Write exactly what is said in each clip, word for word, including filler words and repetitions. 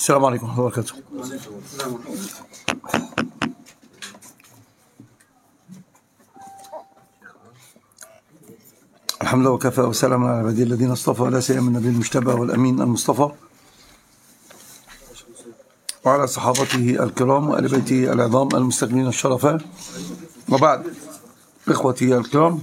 السلام عليكم ورحمة الله وبركاته. الحمد لله وكفى وسلام على عباده الذين اصطفى، ولا سيما النبي المجتبى والأمين المصطفى، وعلى صحابته الكرام وآل بيته العظام المستقيمين الشرفاء، وبعد. إخوتي الكرام،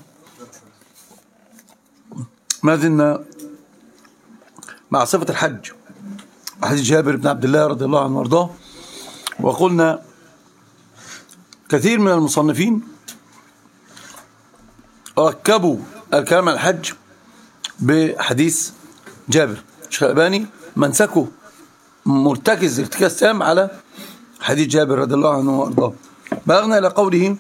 ما زلنا مع صفة الحج، حديث جابر بن عبد الله رضي الله عنه وارضاه. وقلنا كثير من المصنفين ركبوا الكلام عن الحج بحديث جابر. الشيخ الألباني منسكه مرتكز ارتكاز تام على حديث جابر رضي الله عنه وارضاه. بلغنا إلى قوله: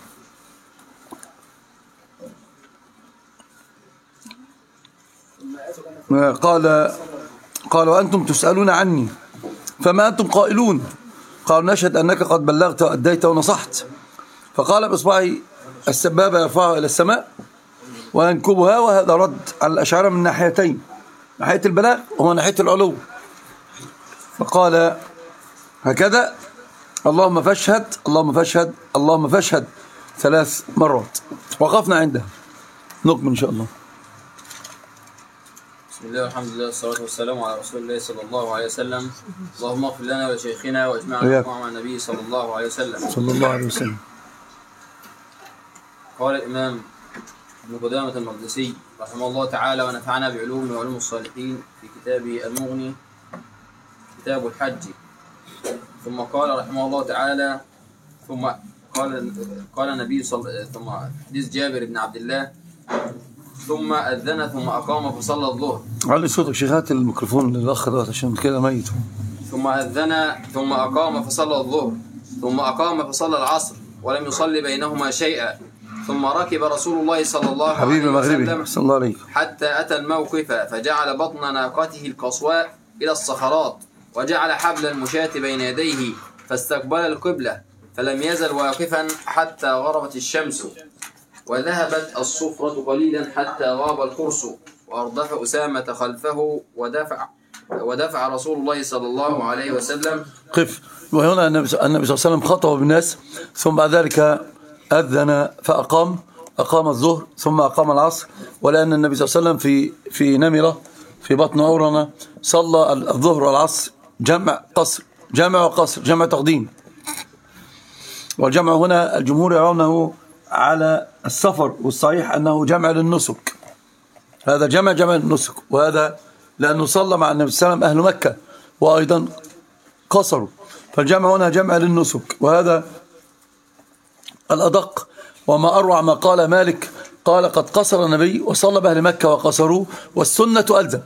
قال قال وأنتم تسألون عني فما أنتم قائلون؟ قالوا: نشهد أنك قد بلغت وأديت ونصحت. فقال بإصبعه السبابة يرفعها إلى السماء وينكبها، وهذا رد على الأشاعرة من ناحيتين: ناحية البلاغ وناحية العلو. فقال هكذا: اللهم فاشهد اللهم فاشهد اللهم فاشهد ثلاث مرات. وقفنا عندها، نكمل إن شاء الله. بسم الله والحمد لله والصلاة والسلام على رسول الله صلى الله عليه وسلم. اللهم اغفر لنا ولشيخنا واجمعنا مع النبي صلى الله عليه وسلم. صلى الله عليه وسلم. قال الإمام ابن قدامة المقدسي رحمه الله تعالى ونفعنا بعلوم وعلوم الصالحين في كتابه المغني كتاب الحج. ثم قال رحمه الله تعالى: ثم قال قال النبي صلى ثم حديث جابر بن عبد الله: ثم أذن ثم أقام فصلى الظهر. علي صوتك شيخ، هات الميكروفون للأخ ده عشان كده ميت. ثم أذن ثم أقام فصلى الظهر، ثم أقام فصلى العصر ولم يصلي بينهما شيئا. ثم ركب رسول الله صلى الله عليه وسلم صلى الله عليه حتى أتى الموقف، فجعل بطن ناقته القصواء إلى الصخرات، وجعل حبل المشاة بين يديه، فاستقبل القبلة، فلم يزل واقفا حتى غربت الشمس، وذهبت الصفرة قليلا حتى غاب القرص، وأردف أسامة خلفه، ودفع ودفع رسول الله صلى الله عليه وسلم. قف. وهنا النبي صلى الله عليه وسلم خطب بالناس، ثم بعد ذلك أذن فأقام أقام الظهر ثم أقام العصر. ولأن النبي صلى الله عليه وسلم في في نمرة في بطن عورنا صلى الظهر والعصر جمع قصر جمع وقصر جمع تقديم. والجمع هنا الجمهور يرونه على السفر، والصحيح أنه جمع للنسك. هذا جمع جمع للنسك، وهذا لأنه صلى مع النبي صلى الله عليه وسلم أهل مكة وأيضا قصروا، فالجمع هنا جمع للنسك، وهذا الأدق. وما أروع ما قال مالك، قال: قد قصر النبي وصلى بأهل مكة وقصروا، والسنة ألزم.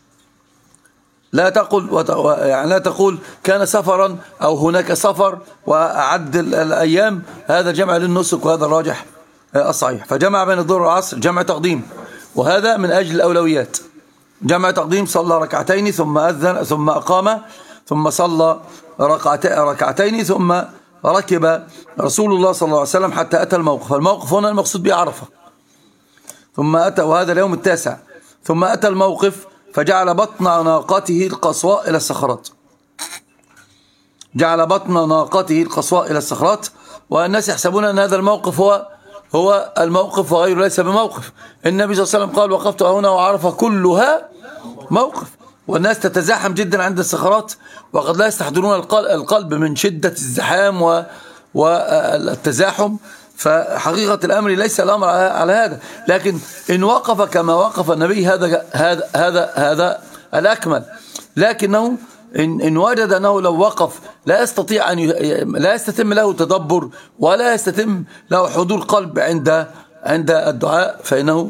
لا تقول يعني لا تقول كان سفرا أو هناك سفر وأعد الأيام، هذا جمع للنسك، وهذا الراجح الصحيح. فجمع بين الظهر والعصر جمع تقديم، وهذا من أجل الأولويات. جمع تقديم، صلى ركعتين ثم أذن ثم أقام ثم صلى ركعتين ثم ركب رسول الله صلى الله عليه وسلم حتى أتى الموقف. الموقف هنا المقصود به عرفة. ثم أتى، وهذا اليوم التاسع، ثم أتى الموقف فجعل بطن ناقته القصواء إلى الصخرات. جعل بطن ناقته القصواء إلى الصخرات. والناس يحسبون أن هذا الموقف هو هو الموقف وغيره، ليس بموقف. النبي صلى الله عليه وسلم قال: وقفت هنا وعرفة كلها موقف. والناس تتزاحم جدا عند الصخرات، وقد لا يستحضرون القلب من شدة الزحام والتزاحم. فحقيقة الأمر ليس الأمر على هذا، لكن إن وقف كما وقف النبي هذا هذا هذا هذا الأكمل. لكنه إن إن وجد أنه لو وقف لا يستطيع أن لا يستتم له تدبر ولا يستتم له حضور قلب عند عند الدعاء، فإنه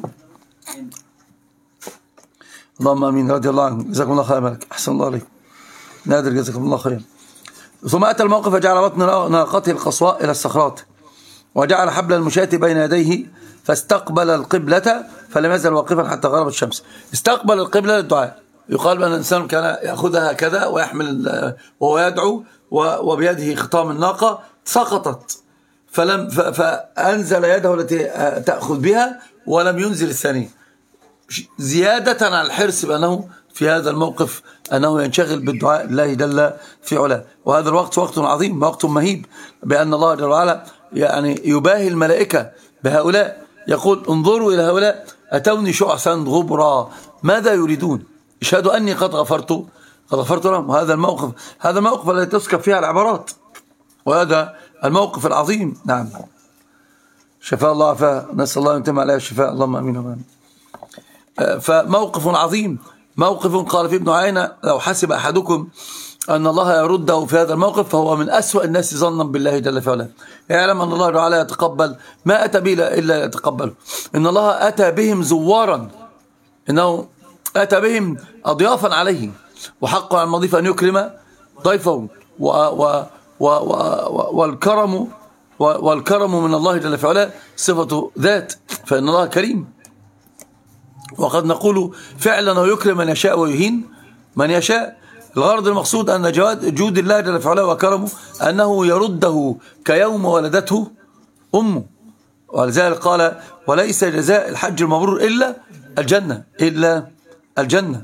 اللهم امين. رضي الله عنه، جزاكم الله خير. مالك احسن الله عليك. نادر، جزاكم الله خير. ثم اتى الموقف فجعل بطن ناقته القصواء الى الصخرات، وجعل حبل المشاة بين يديه، فاستقبل القبلة، فلم يزل واقفا حتى غربت الشمس. استقبل القبلة للدعاء. يقال بأن الإنسان كان يأخذها هكذا ويحمل وهو يدعو، وبيده خطام الناقة سقطت، فلم فأنزل يده التي تأخذ بها ولم ينزل الثانية، زيادة على الحرص بأنه في هذا الموقف أنه ينشغل بالدعاء لله جل في علاه. وهذا الوقت وقت عظيم، وقت مهيب، بأن الله جل وعلا يعني يباهي الملائكة بهؤلاء، يقول انظروا إلى هؤلاء أتوني شعثا غبرا ماذا يريدون؟ اشهدوا أني قد غفرت قد غفرت لهم. وهذا الموقف هذا الموقف الذي تسكب فيها العبارات، وهذا الموقف العظيم. نعم، شفاء الله عفاه، نسأل الله أن يتم عليها الشفاء، اللهم أمين وأمين. فموقف عظيم، موقف قال فيه ابن عيينة لو حسب أحدكم أن الله يرده في هذا الموقف فهو من أسوأ الناس ظنا بالله جل في علاه. يعلم أن الله تعالى يتقبل ما أتى به إلا يتقبله. إن الله أتى بهم زوارا، إنه أتى بهم أضيافا عليه، وحقه على المضيف أن يكرم ضيفه، و و و و والكرم والكرم من الله جل في علاه صفة ذات، فإن الله كريم. وقد نقول فعلا أنه يكرم من يشاء ويهين من يشاء. الغرض المقصود أن جود الله جل في علاه وكرمه أنه يرده كيوم ولدته أمه. ولذلك قال وليس جزاء الحج المبرور إلا الجنة إلا الجنة.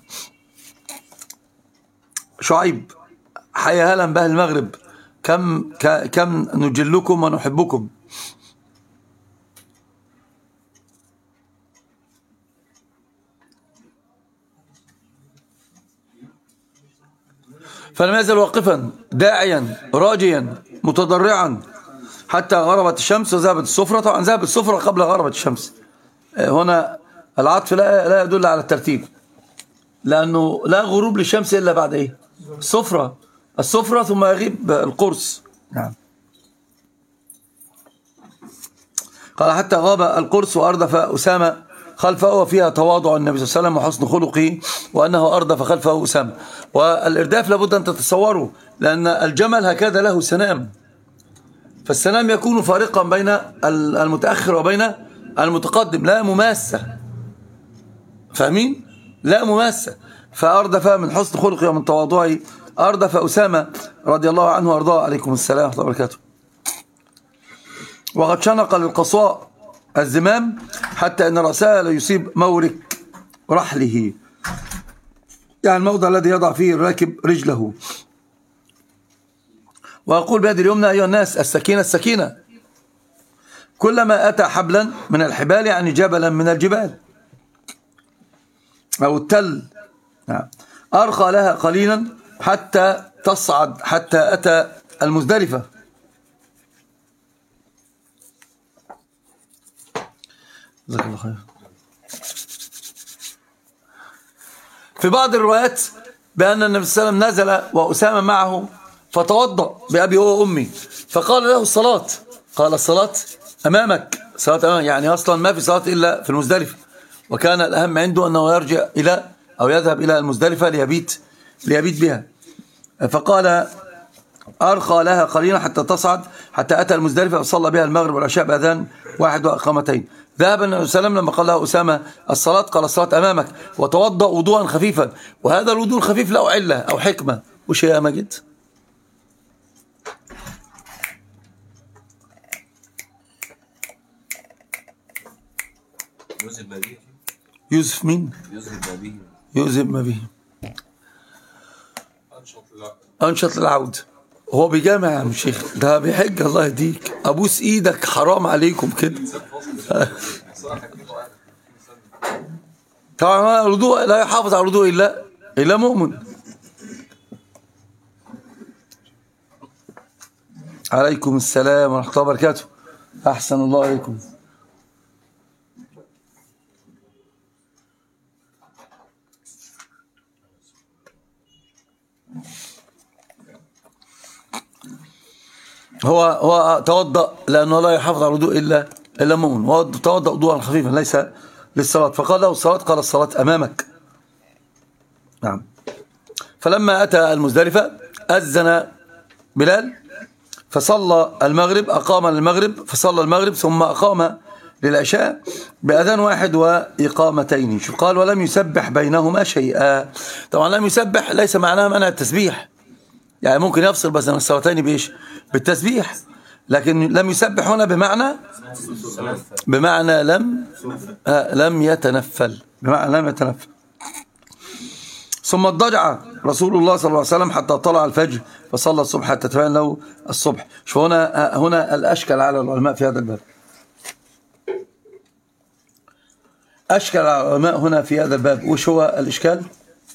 شعيب حيا هلا بأهل المغرب، كم كم نجلكم ونحبكم. فلم يزل واقفا داعيا راجيا متضرعا حتى غربت الشمس وذهبت الصفرة. طبعا ذهبت الصفرة قبل غربت الشمس. هنا العطف لا لا يدل على الترتيب، لأنه لا غروب للشمس إلا بعد إيه؟ الصفرة الصفرة ثم يغيب القرص. نعم. قال حتى غاب القرص وأردف أسامة خلفه، وفيها تواضع النبي صلى الله عليه وسلم وحسن خلقه، وأنه أردف خلفه أسامة. والإرداف لابد أن تتصوره، لأن الجمل هكذا له سنام، فالسنام يكون فارقا بين المتأخر وبين المتقدم، لا مماسة، فاهمين؟ لا مماسة. فأردف من حسن خلقه ومن تواضعه أردف أسامة رضي الله عنه وأرضاه. عليكم السلام ورحمة الله وبركاته. وقد شنق للقصواء الزمام حتى أن رأسها ليصيب مورك رحله، يعني الموضع الذي يضع فيه الراكب رجله. وأقول بهذه اليمنى أيها الناس السكينة السكينة. كلما أتى حبلا من الحبال يعني جبلا من الجبال أو التل، أرخى لها قليلا حتى تصعد حتى أتى المزدلفة. جزاك الله خير. في بعض الروايات بأن النبي صلى الله عليه وسلم نزل وأسامة معه فتوضأ بأبي هو وأمي، فقال له الصلاة، قال الصلاة أمامك، صلاة أمامك، يعني أصلا ما في صلاة إلا في المزدلفة، وكان الأهم عنده أنه يرجع إلى أو يذهب إلى المزدلفة ليبيت ليبيت بها. فقال أرخى لها قليلا حتى تصعد حتى أتى المزدلفة وصلى بها المغرب والعشاء بأذان واحد وأقامتين. ذهب النبي صلى الله عليه وسلم لما قال له أسامة الصلاة قال الصلاة أمامك، وتوضأ وضوءا خفيفا. وهذا الوضوء الخفيف له علة أو حكمة، وش هي يا ماجد؟ يوسف ما به. يوسف مين؟ يوسف ما به. يوسف ما به. أنشط للعود. هو بيجامع يا عم شيخ، ده بيحج، الله يهديك، ابوس ايدك، حرام عليكم كده. طبعا الوضوء لا يحافظ على الوضوء الا الا مؤمن. عليكم السلام ورحمه الله وبركاته. احسن الله عليكم. هو هو توضأ لأنه لا يحافظ على الوضوء إلا إلا مؤمن، وتوضأ وضوءا خفيفا ليس للصلاة. فقال له الصلاة قال الصلاة أمامك. نعم. فلما أتى المزدلفة أذن بلال فصلى المغرب، أقام للمغرب فصلى المغرب ثم أقام للعشاء بأذان واحد وإقامتين. شو قال؟ ولم يسبح بينهما شيئا. طبعا لم يسبح ليس معناها منع التسبيح، يعني ممكن يفصل بس عن الصلاتين بإيش؟ بالتسبيح، لكن لم يسبح هنا بمعنى بمعنى لم آه لم يتنفل، بمعنى لم يتنفل. ثم اضطجع رسول الله صلى الله عليه وسلم حتى طلع الفجر فصلى الصبح حتى تبين له الصبح. شو هنا هنا الأشكل على العلماء في هذا الباب، أشكل على العلماء هنا في هذا الباب. وش هو الإشكال؟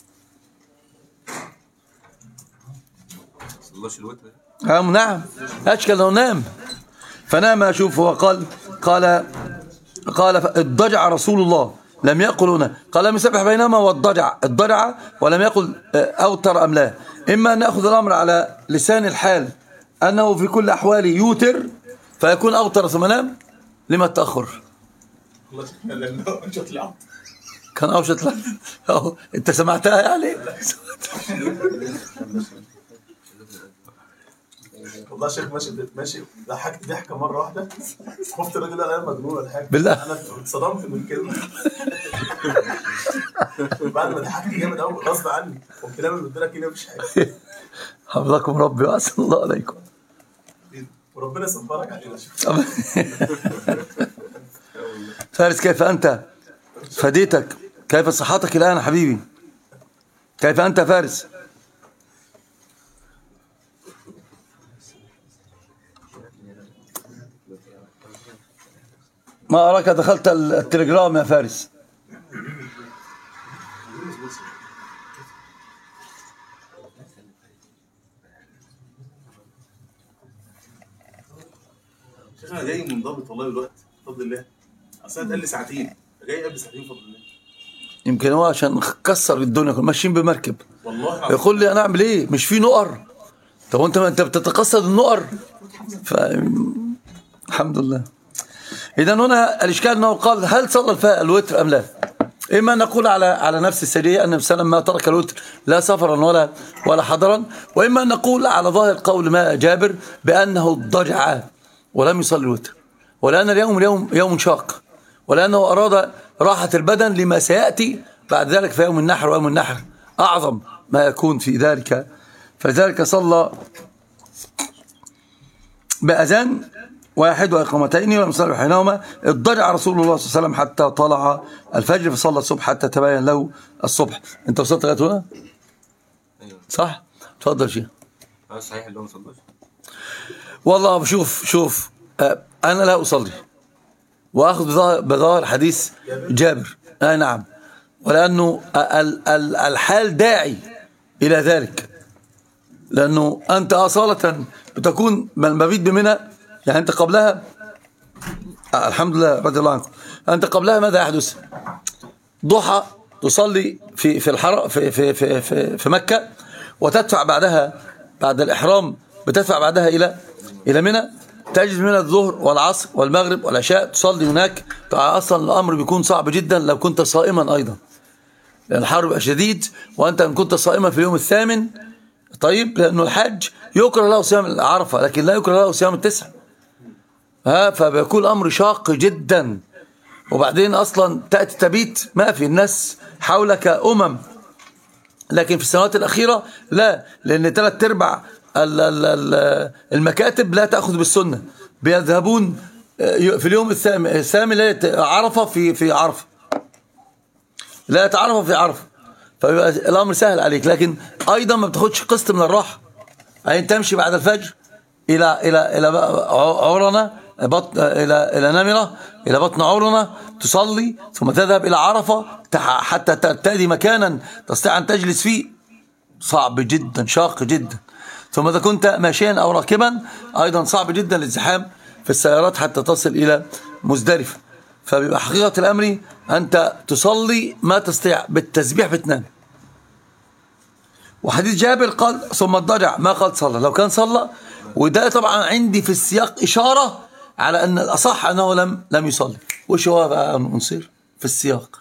نعم، أشكل أنه نام، فنام. أشوف هو قال قال قال اضطجع رسول الله، لم يقل هنا، قال لم يسبح بينهما واضطجع، اضطجع ولم يقل أوتر أم لا. إما أن نأخذ الأمر على لسان الحال أنه في كل أحواله يوتر فيكون أوتر ثم نام. لما التأخر؟ كان أوشت لا أنت سمعتها يعني. والله شيخ ماشي ماشي ضحكت ضحكه مره واحده، خفت الراجل انا مجنون ولا حاجه بالله، انا اتصدمت من الكلمه. بعد ما ضحكت جامد قوي غصب عني قمت لامم قلت لك كده مفيش حاجه. حفظكم ربي واحسن الله عليكم، وربنا يصبرك علينا. فارس كيف أنت؟ فديتك، كيف صحتك الآن حبيبي؟ كيف أنت فارس؟ ما أراك دخلت التليجرام يا فارس. شيخ انا جاي منضبط والله بالوقت بفضل الله، اصل اتقل لي ساعتين، جاي قبل ساعتين بفضل الله. يمكن هو عشان كسر الدنيا، كنا ماشيين بمركب والله. يقول لي انا اعمل ايه؟ مش في نقر؟ طب انت انت بتتقصد النقر؟ ف الحمد لله. اذا هنا الاشكال انه قال هل صلى الوتر ام لا؟ اما ان نقول على على نفس السريه ان النبي صلى الله عليه وسلم ما ترك الوتر لا سفرا ولا ولا حضرا، واما ان نقول على ظاهر قول ما جابر بانه اضطجع ولم يصلي الوتر، ولان اليوم اليوم يوم شاق، ولانه اراد راحه البدن لما سياتي بعد ذلك في يوم النحر، ويوم النحر اعظم ما يكون في ذلك. فلذلك صلى باذان واحد وإقامتين ولم يصلي حينهما. اضطجع رسول الله صلى الله عليه وسلم حتى طلع الفجر فصلى الصبح حتى تبين له الصبح. انت وصلت لغايه هنا؟ ايوه صح؟ اتفضل شيخ. اه صحيح اللي هو ما صلاش. والله شوف شوف آه انا لا اصلي واخذ بظاهر حديث جابر، اي نعم، ولانه ال ال الحال داعي الى ذلك، لانه انت اصاله بتكون المبيت بمنى، يعني أنت قبلها الحمد لله رضي الله عنكم، أنت قبلها ماذا يحدث؟ ضحى تصلي في في الحرم في في في في, في مكة، وتدفع بعدها بعد الإحرام بتدفع بعدها إلى إلى منى، تجد من الظهر والعصر والمغرب والعشاء تصلي هناك. أصلا الأمر بيكون صعب جدا لو كنت صائما أيضا، لأن الحر بيبقى شديد، وأنت إن كنت صائما في اليوم الثامن طيب، لأنه الحج يكره له صيام العرفة لكن لا يكره له صيام التسع، ها، فبيكون الأمر شاق جدا. وبعدين أصلا تأتي تبيت ما في الناس حولك أمم، لكن في السنوات الأخيرة لا، لأن ثلاث أرباع المكاتب لا تأخذ بالسنة، بيذهبون في اليوم الثامن لا عرفة في في عرفة، لا يتعرف في عرفة، فبيبقى الأمر سهل عليك. لكن أيضا ما بتاخدش قسط من الراحة، أي تمشي بعد الفجر إلى إلى إلى عرنة بطن، إلى إلى نمرة، إلى بطن عرنة، تصلي ثم تذهب إلى عرفة حتى تأتي مكانا تستطيع أن تجلس فيه، صعب جدا شاق جدا. ثم إذا كنت ماشيا أو راكبا أيضا صعب جدا الازدحام في السيارات حتى تصل إلى مزدلفة. فبيبقى حقيقة الأمر أنت تصلي ما تستطيع، بالتسبيح بتنام. وحديث جابر قال ثم اضطجع، ما قال صلى، لو كان صلى، وده طبعا عندي في السياق إشارة على أن الأصح أنه لم لم يصلي. وش هو بقى منصير في السياق؟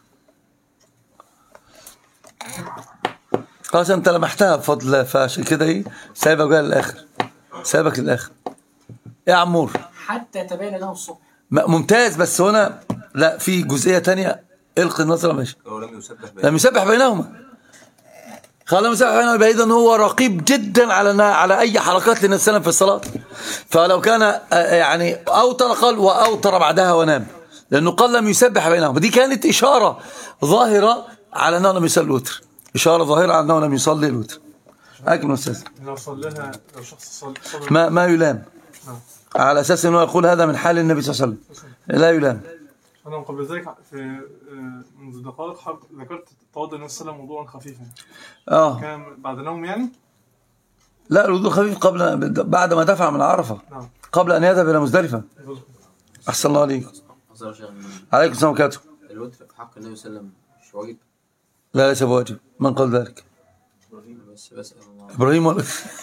خلاص أنت لمحتها بفضل الله، فعشان كده إيه سايبك بقى للآخر، سايبك للآخر. إيه يا عمور؟ حتى تبين له الصبح. ممتاز، بس هنا لا، في جزئية تانية القي النظر. ماشي، لم يسبح بينهما، لم يسبح بينهما، قال لم يسبح بينهما، يبقى إذن هو رقيب جدا على على أي حركات للنبي صلى الله عليه وسلم في الصلاة. فلو كان يعني أوتر قال وأوتر بعدها ونام، لأنه قال لم يسبح بينهما، دي كانت إشارة ظاهرة على أنه لم يصلي الوتر. إشارة ظاهرة على أنه لم يصلي الوتر. أكمل أستاذ. لو صليها لو شخص صلى صلى ما ما يلام على أساس أنه يقول هذا من حال النبي صلى الله عليه وسلم، لا يلام. أنا قبل ذلك في منذ دقائق ذكرت توضأ النبي صلى الله عليه وسلم وضوءا خفيفا. آه كان بعد نوم يعني؟ لا، الوضوء خفيف قبل بعد ما دفع من عرفة، نعم. قبل أن يذهب إلى مزدلفة. أحسن الله عليك. عليكم السلام وبركاته. الوتر في حق النبي صلى الله عليه وسلم مش واجب؟ لا ليس بواجب. من قال ذلك؟ بس بسأل الله. إبراهيم ولا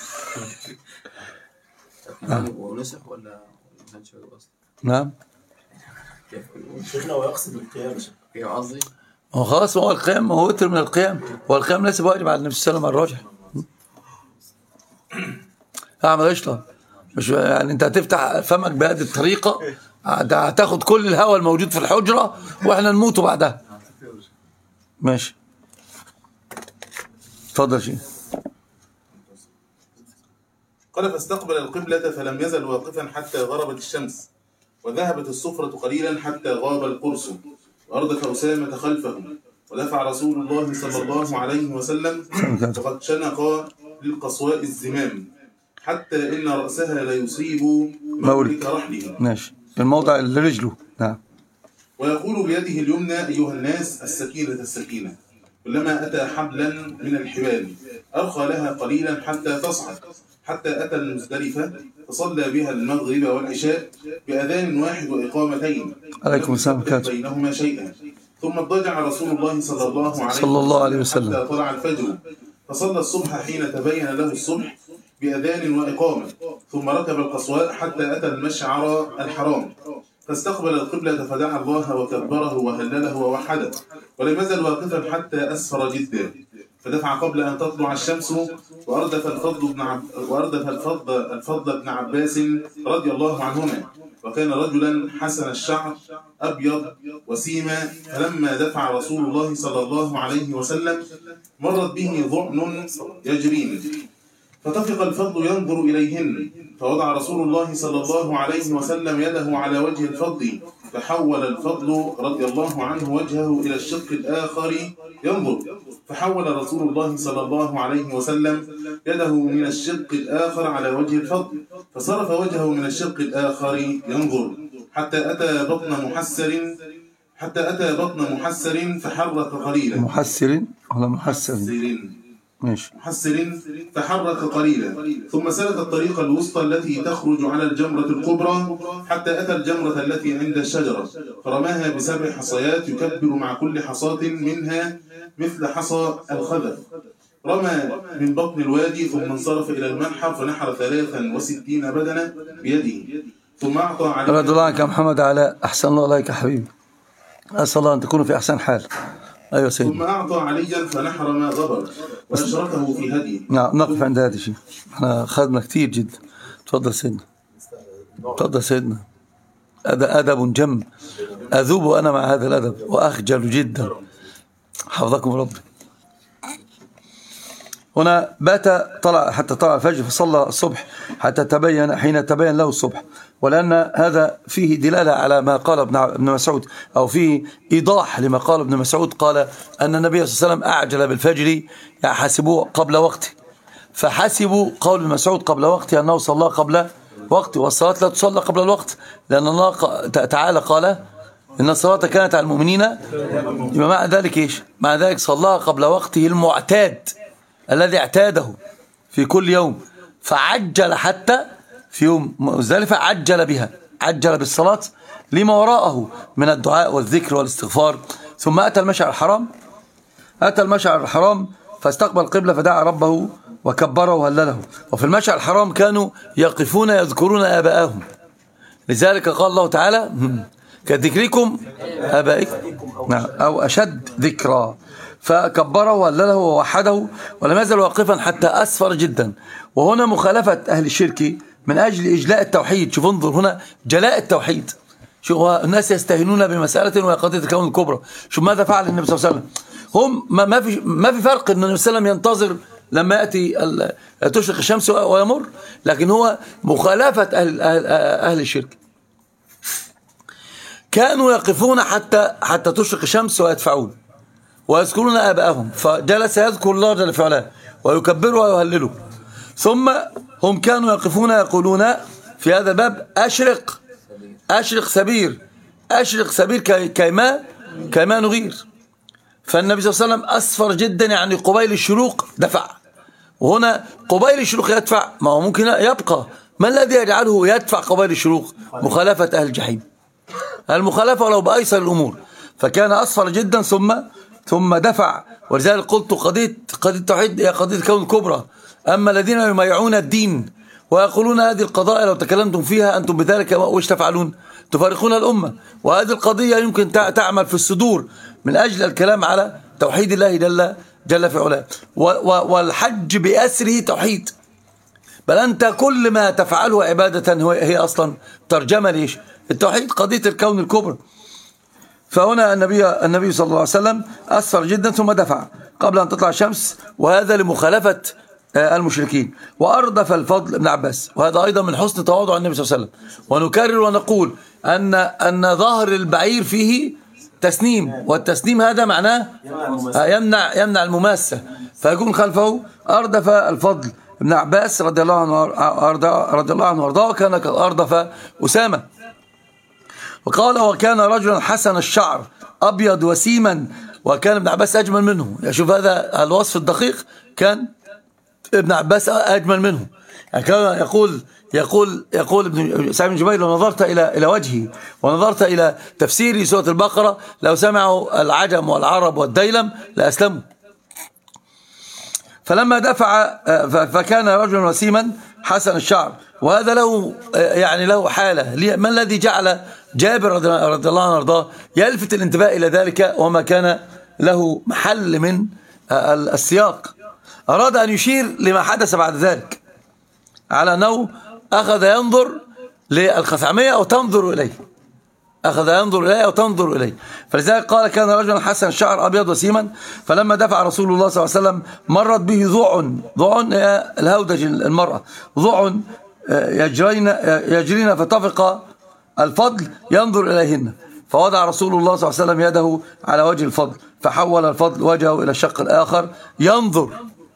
ونسخ ولا ما كانش واجب أصلا؟ نعم. شيخنا هو يقصد القيام. ايه قصدي؟ هو خلاص، هو القيام هو وتر من القيام، والقيام ليس بواجب على النبي صلى الله عليه وسلم الراجح. اعمل قشطه، مش يعني انت هتفتح فمك بهذه الطريقه هتاخد كل الهواء الموجود في الحجره واحنا نموت بعدها. ماشي، اتفضل شيء. قال فاستقبل القبلة فلم يزل واقفا حتى غربت الشمس، وذهبت الصفرة قليلا حتى غاب القرص، وأردف أسامة خلفه، ودفع رسول الله صلى الله عليه وسلم وقد شنق للقصواء الزمام حتى إن رأسها لا يصيب مولك رحله. ماشي، الموضع اللي رجله. نعم. ويقول بيده اليمنى أيها الناس السكينة السكينة، كلما أتى حبلا من الحبال أرخى لها قليلا حتى تصعد، حتى أتى المزدلفة فصلى بها المغرب والعشاء بأذان واحد وإقامتين عليكم السلام كاتب بينهما شيئا، ثم اضطجع رسول الله صلى الله عليه, صلى الله عليه وسلم حتى طلع الفجر، فصلى الصبح حين تبين له الصبح بأذان وإقامة، ثم ركب القصواء حتى أتى المشعر الحرام، فاستقبل القبلة فدعا الله وكبره وهلله ووحده، ولم يزل واقفا حتى أسفر جدا، فدفع قبل أن تطلع الشمس، وأردف الفضل بن عب... وأردف الفضل الفضل بن عباس رضي الله عنهما، وكان رجلا حسن الشعر أبيض وسيما، فلما دفع رسول الله صلى الله عليه وسلم مرت به ضعن يجرين، فطفق الفضل ينظر إليهن، فوضع رسول الله صلى الله عليه وسلم يده على وجه الفضل، فحول الفضل رضي الله عنه وجهه إلى الشق الآخر ينظر، فحول رسول الله صلى الله عليه وسلم يده من الشق الآخر على وجه الفضل، فصرف وجهه من الشق الآخر ينظر، حتى أتى بطن محسر حتى أتى بطن محسر فحرك قليلا. محسر ولا محسر؟ ماشي. محسر فحرك قليلا، ثم سلك الطريق الوسطى التي تخرج على الجمرة الكبرى حتى أتى الجمرة التي عند الشجرة، فرماها بسبع حصيات يكبر مع كل حصاة منها مثل حصى الخذف، رمى من بطن الوادي، ثم انصرف إلى المنحر فنحر ثلاثا وستين بدنة بيده، ثم أعطى عليه. رضي الله عنك يا محمد علاء، أحسن الله عليك يا حبيبي، أسأل الله أن تكونوا في أحسن حال. أيوة سيدي. ثم أعطى عليا فنحر ما غبر وأشركه في هديه. نعم، نقف عند هذا الشيء، احنا خدنا كتير جدا. تفضل سيدنا، تفضل سيدنا. أدب جم، أذوب أنا مع هذا الأدب وأخجل جدا، حفظكم ربي. هنا بات طلع حتى طلع الفجر فصلى الصبح حتى تبين حين تبين له الصبح، ولأن هذا فيه دلالة على ما قال ابن مسعود، أو فيه إيضاح لما قال ابن مسعود، قال أن النبي صلى الله عليه وسلم أعجل بالفجر يحسبوه قبل وقته، فحسبوا قول ابن مسعود قبل وقته أنه صلى قبل وقته، والصلاة لا تصلى قبل الوقت، لأن الله تعالى قال إن الصلاة كانت على المؤمنين. يبقى مع ذلك إيش؟ مع ذلك صلاها قبل وقته المعتاد الذي اعتاده في كل يوم، فعجل حتى في يوم مزدلفة عجل بها، عجل بالصلاة لما وراءه من الدعاء والذكر والاستغفار. ثم أتى المشعر الحرام، أتى المشعر الحرام فاستقبل القبلة فدعا ربه وكبره وهلله. وفي المشعر الحرام كانوا يقفون يذكرون آباءهم، لذلك قال الله تعالى كذكركم آبائكم، نعم، أو أشد ذكرا، فكبره وهلله ووحده، ولم يزل واقفا حتى أسفر جدا. وهنا مخالفة أهل الشرك من أجل إجلاء التوحيد. شوف انظر هنا جلاء التوحيد، شوف الناس يستهينون بمسألة وهي قضية الكون الكبرى. شوف ماذا فعل النبي صلى الله عليه وسلم. هم ما في ما في فرق ان النبي صلى الله عليه وسلم ينتظر لما يأتي تشرق الشمس ويمر، لكن هو مخالفة أهل, أهل, أهل الشرك. كانوا يقفون حتى حتى تشرق الشمس ويدفعون، ويذكرون آباءهم، فجلس يذكر الله جل في علاه ويكبره ويهلله. ثم هم كانوا يقفون يقولون في هذا الباب أشرق أشرق سبير أشرق سبير كي كيما كيما نغير. فالنبي صلى الله عليه وسلم أسفر جدا، يعني قبيل الشروق دفع، وهنا قبيل الشروق يدفع، ما هو ممكن يبقى. ما الذي يجعله يدفع قبيل الشروق؟ مخالفة أهل الجحيم، المخالفة ولو بأيسر الأمور. فكان أسفر جدا ثم ثم دفع. ولذلك قلت قضية قضية التوحيد هي قضية الكون الكبرى. أما الذين يميعون الدين ويقولون هذه القضايا لو تكلمتم فيها أنتم بذلك وش تفعلون؟ تفارقون الأمة. وهذه القضية يمكن تعمل في الصدور من أجل الكلام على توحيد الله جل جل في علاه، والحج بأسره توحيد. بل أنت كل ما تفعله عبادة هي أصلا ترجمة ليش؟ التوحيد، قضية الكون الكبرى. فهنا النبي النبي صلى الله عليه وسلم أسفر جدا ثم دفع قبل أن تطلع الشمس، وهذا لمخالفة المشركين. وأردف الفضل ابن عباس، وهذا أيضا من حسن تواضع النبي صلى الله عليه وسلم. ونكرر ونقول أن أن ظهر البعير فيه تسنيم، والتسنيم هذا معناه يمنع يمنع المماسة، فيكون خلفه. أردف الفضل ابن عباس رضي الله عنه رضي الله عنه وارضاه، كان قد أردف أسامة. وقال وكان رجلا حسن الشعر أبيض وسيما، وكان ابن عباس أجمل منه. شوف هذا الوصف الدقيق، كان ابن عباس أجمل منه. يعني كان يقول يقول يقول ابن سعيد بن جبير لو نظرت إلى إلى وجهه ونظرت إلى تفسير سورة البقرة لو سمعوا العجم والعرب والديلم لأسلموا. فلما دفع فكان رجلا وسيما حسن الشعر، وهذا له يعني له حالة. ما الذي جعل جابر رضي الله عنه وارضاه يلفت الانتباه إلى ذلك وما كان له محل من السياق؟ أراد أن يشير لما حدث بعد ذلك، على أنه أخذ ينظر للخثعمية أو تنظر إليه، أخذ ينظر إليه أو تنظر إليه. فلذلك قال كان رجلا حسن الشعر أبيض وسيما، فلما دفع رسول الله صلى الله عليه وسلم مرت به ضع ضع الهودج المرأة ضع يجرين يجرين فتفق الفضل ينظر إليهن، فوضع رسول الله صلى الله عليه وسلم يده على وجه الفضل، فحول الفضل وجهه إلى الشق الآخر ينظر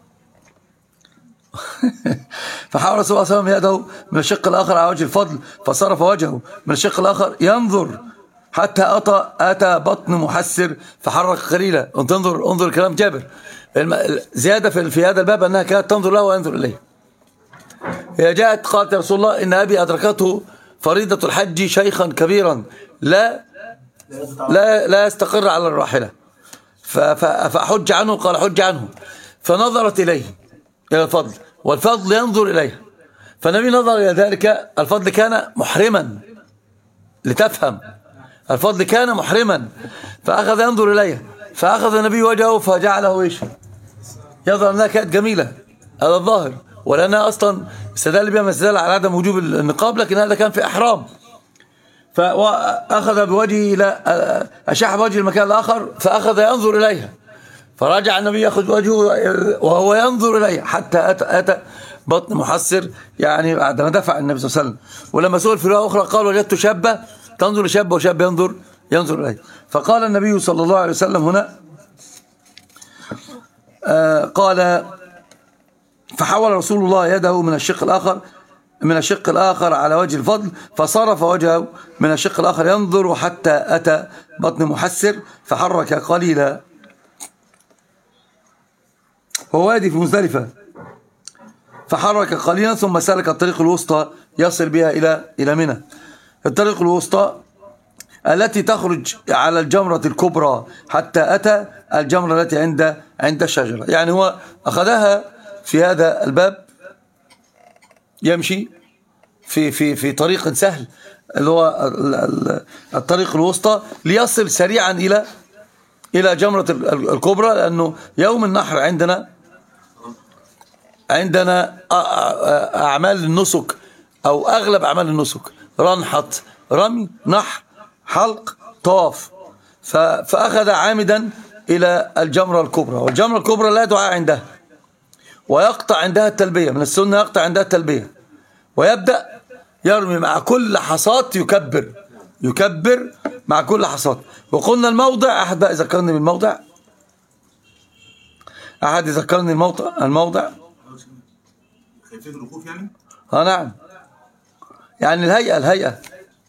فحاول رسول الله صلى الله عليه وسلم يده من الشق الآخر على وجه الفضل، فصرف وجهه من الشق الآخر ينظر حتى أتى أتى بطن محسر فحرك قليلا. انظر انظر كلام جابر، زيادة في هذا الباب أنها كانت تنظر له وينظر إليه. هي جاءت قالت يا رسول الله إن أبي أدركته فريضة الحج شيخا كبيرا لا لا لا يستقر على الراحلة، فأحج عنه. قال حج عنه. فنظرت إليه إلى الفضل، والفضل ينظر إليه، فالنبي نظر إلى ذلك. الفضل كان محرما، لتفهم، الفضل كان محرما، فأخذ ينظر إليه، فأخذ النبي وجهه فجعله إيش؟ يظهر أنها كانت جميلة، هذا الظاهر، ولأنها أصلا استدل بها استدل على عدم وجوب النقاب، لكن هذا كان في إحرام. فأخذ بوجهه إلى أشاح بوجه المكان الآخر، فأخذ ينظر إليها، فرجع النبي يأخذ وجهه وهو ينظر إليه حتى أتى, أتى بطن محسر، يعني بعدما دفع النبي صلى الله عليه وسلم. ولما سئل في رواية أخرى قال وجدت شابة تنظر لشاب وشاب ينظر ينظر إليه. فقال النبي صلى الله عليه وسلم هنا آه قال فحول رسول الله يده من الشق الآخر من الشق الآخر على وجه الفضل، فصرف وجهه من الشق الآخر ينظر حتى أتى بطن محسر فحرك قليلا. هو وادي في مزدلفة، فحرك قليلا ثم سلك الطريق الوسطى يصل بها إلى إلى منى. الطريق الوسطى التي تخرج على الجمرة الكبرى حتى أتى الجمرة التي عند عند الشجرة. يعني هو أخذها في هذا الباب يمشي في في في طريق سهل اللي هو الطريق الوسطى ليصل سريعا إلى إلى جمرة الكبرى، لأنه يوم النحر عندنا عندنا أعمال النسك أو أغلب أعمال النسك رنحت، رمي، نحر، حلق، طواف. فأخذ عامدا إلى الجمرة الكبرى، والجمرة الكبرى لا دعاء عندها، ويقطع عندها التلبية، من السنة يقطع عندها التلبية، ويبدأ يرمي مع كل حصاد يكبر يكبر مع كل حصاد. وقلنا الموضع، أحد بقى ذكرني بالموضع أحد يذكرني الموضع الموضع كيفية الوقوف يعني؟ اه نعم، يعني الهيئة الهيئة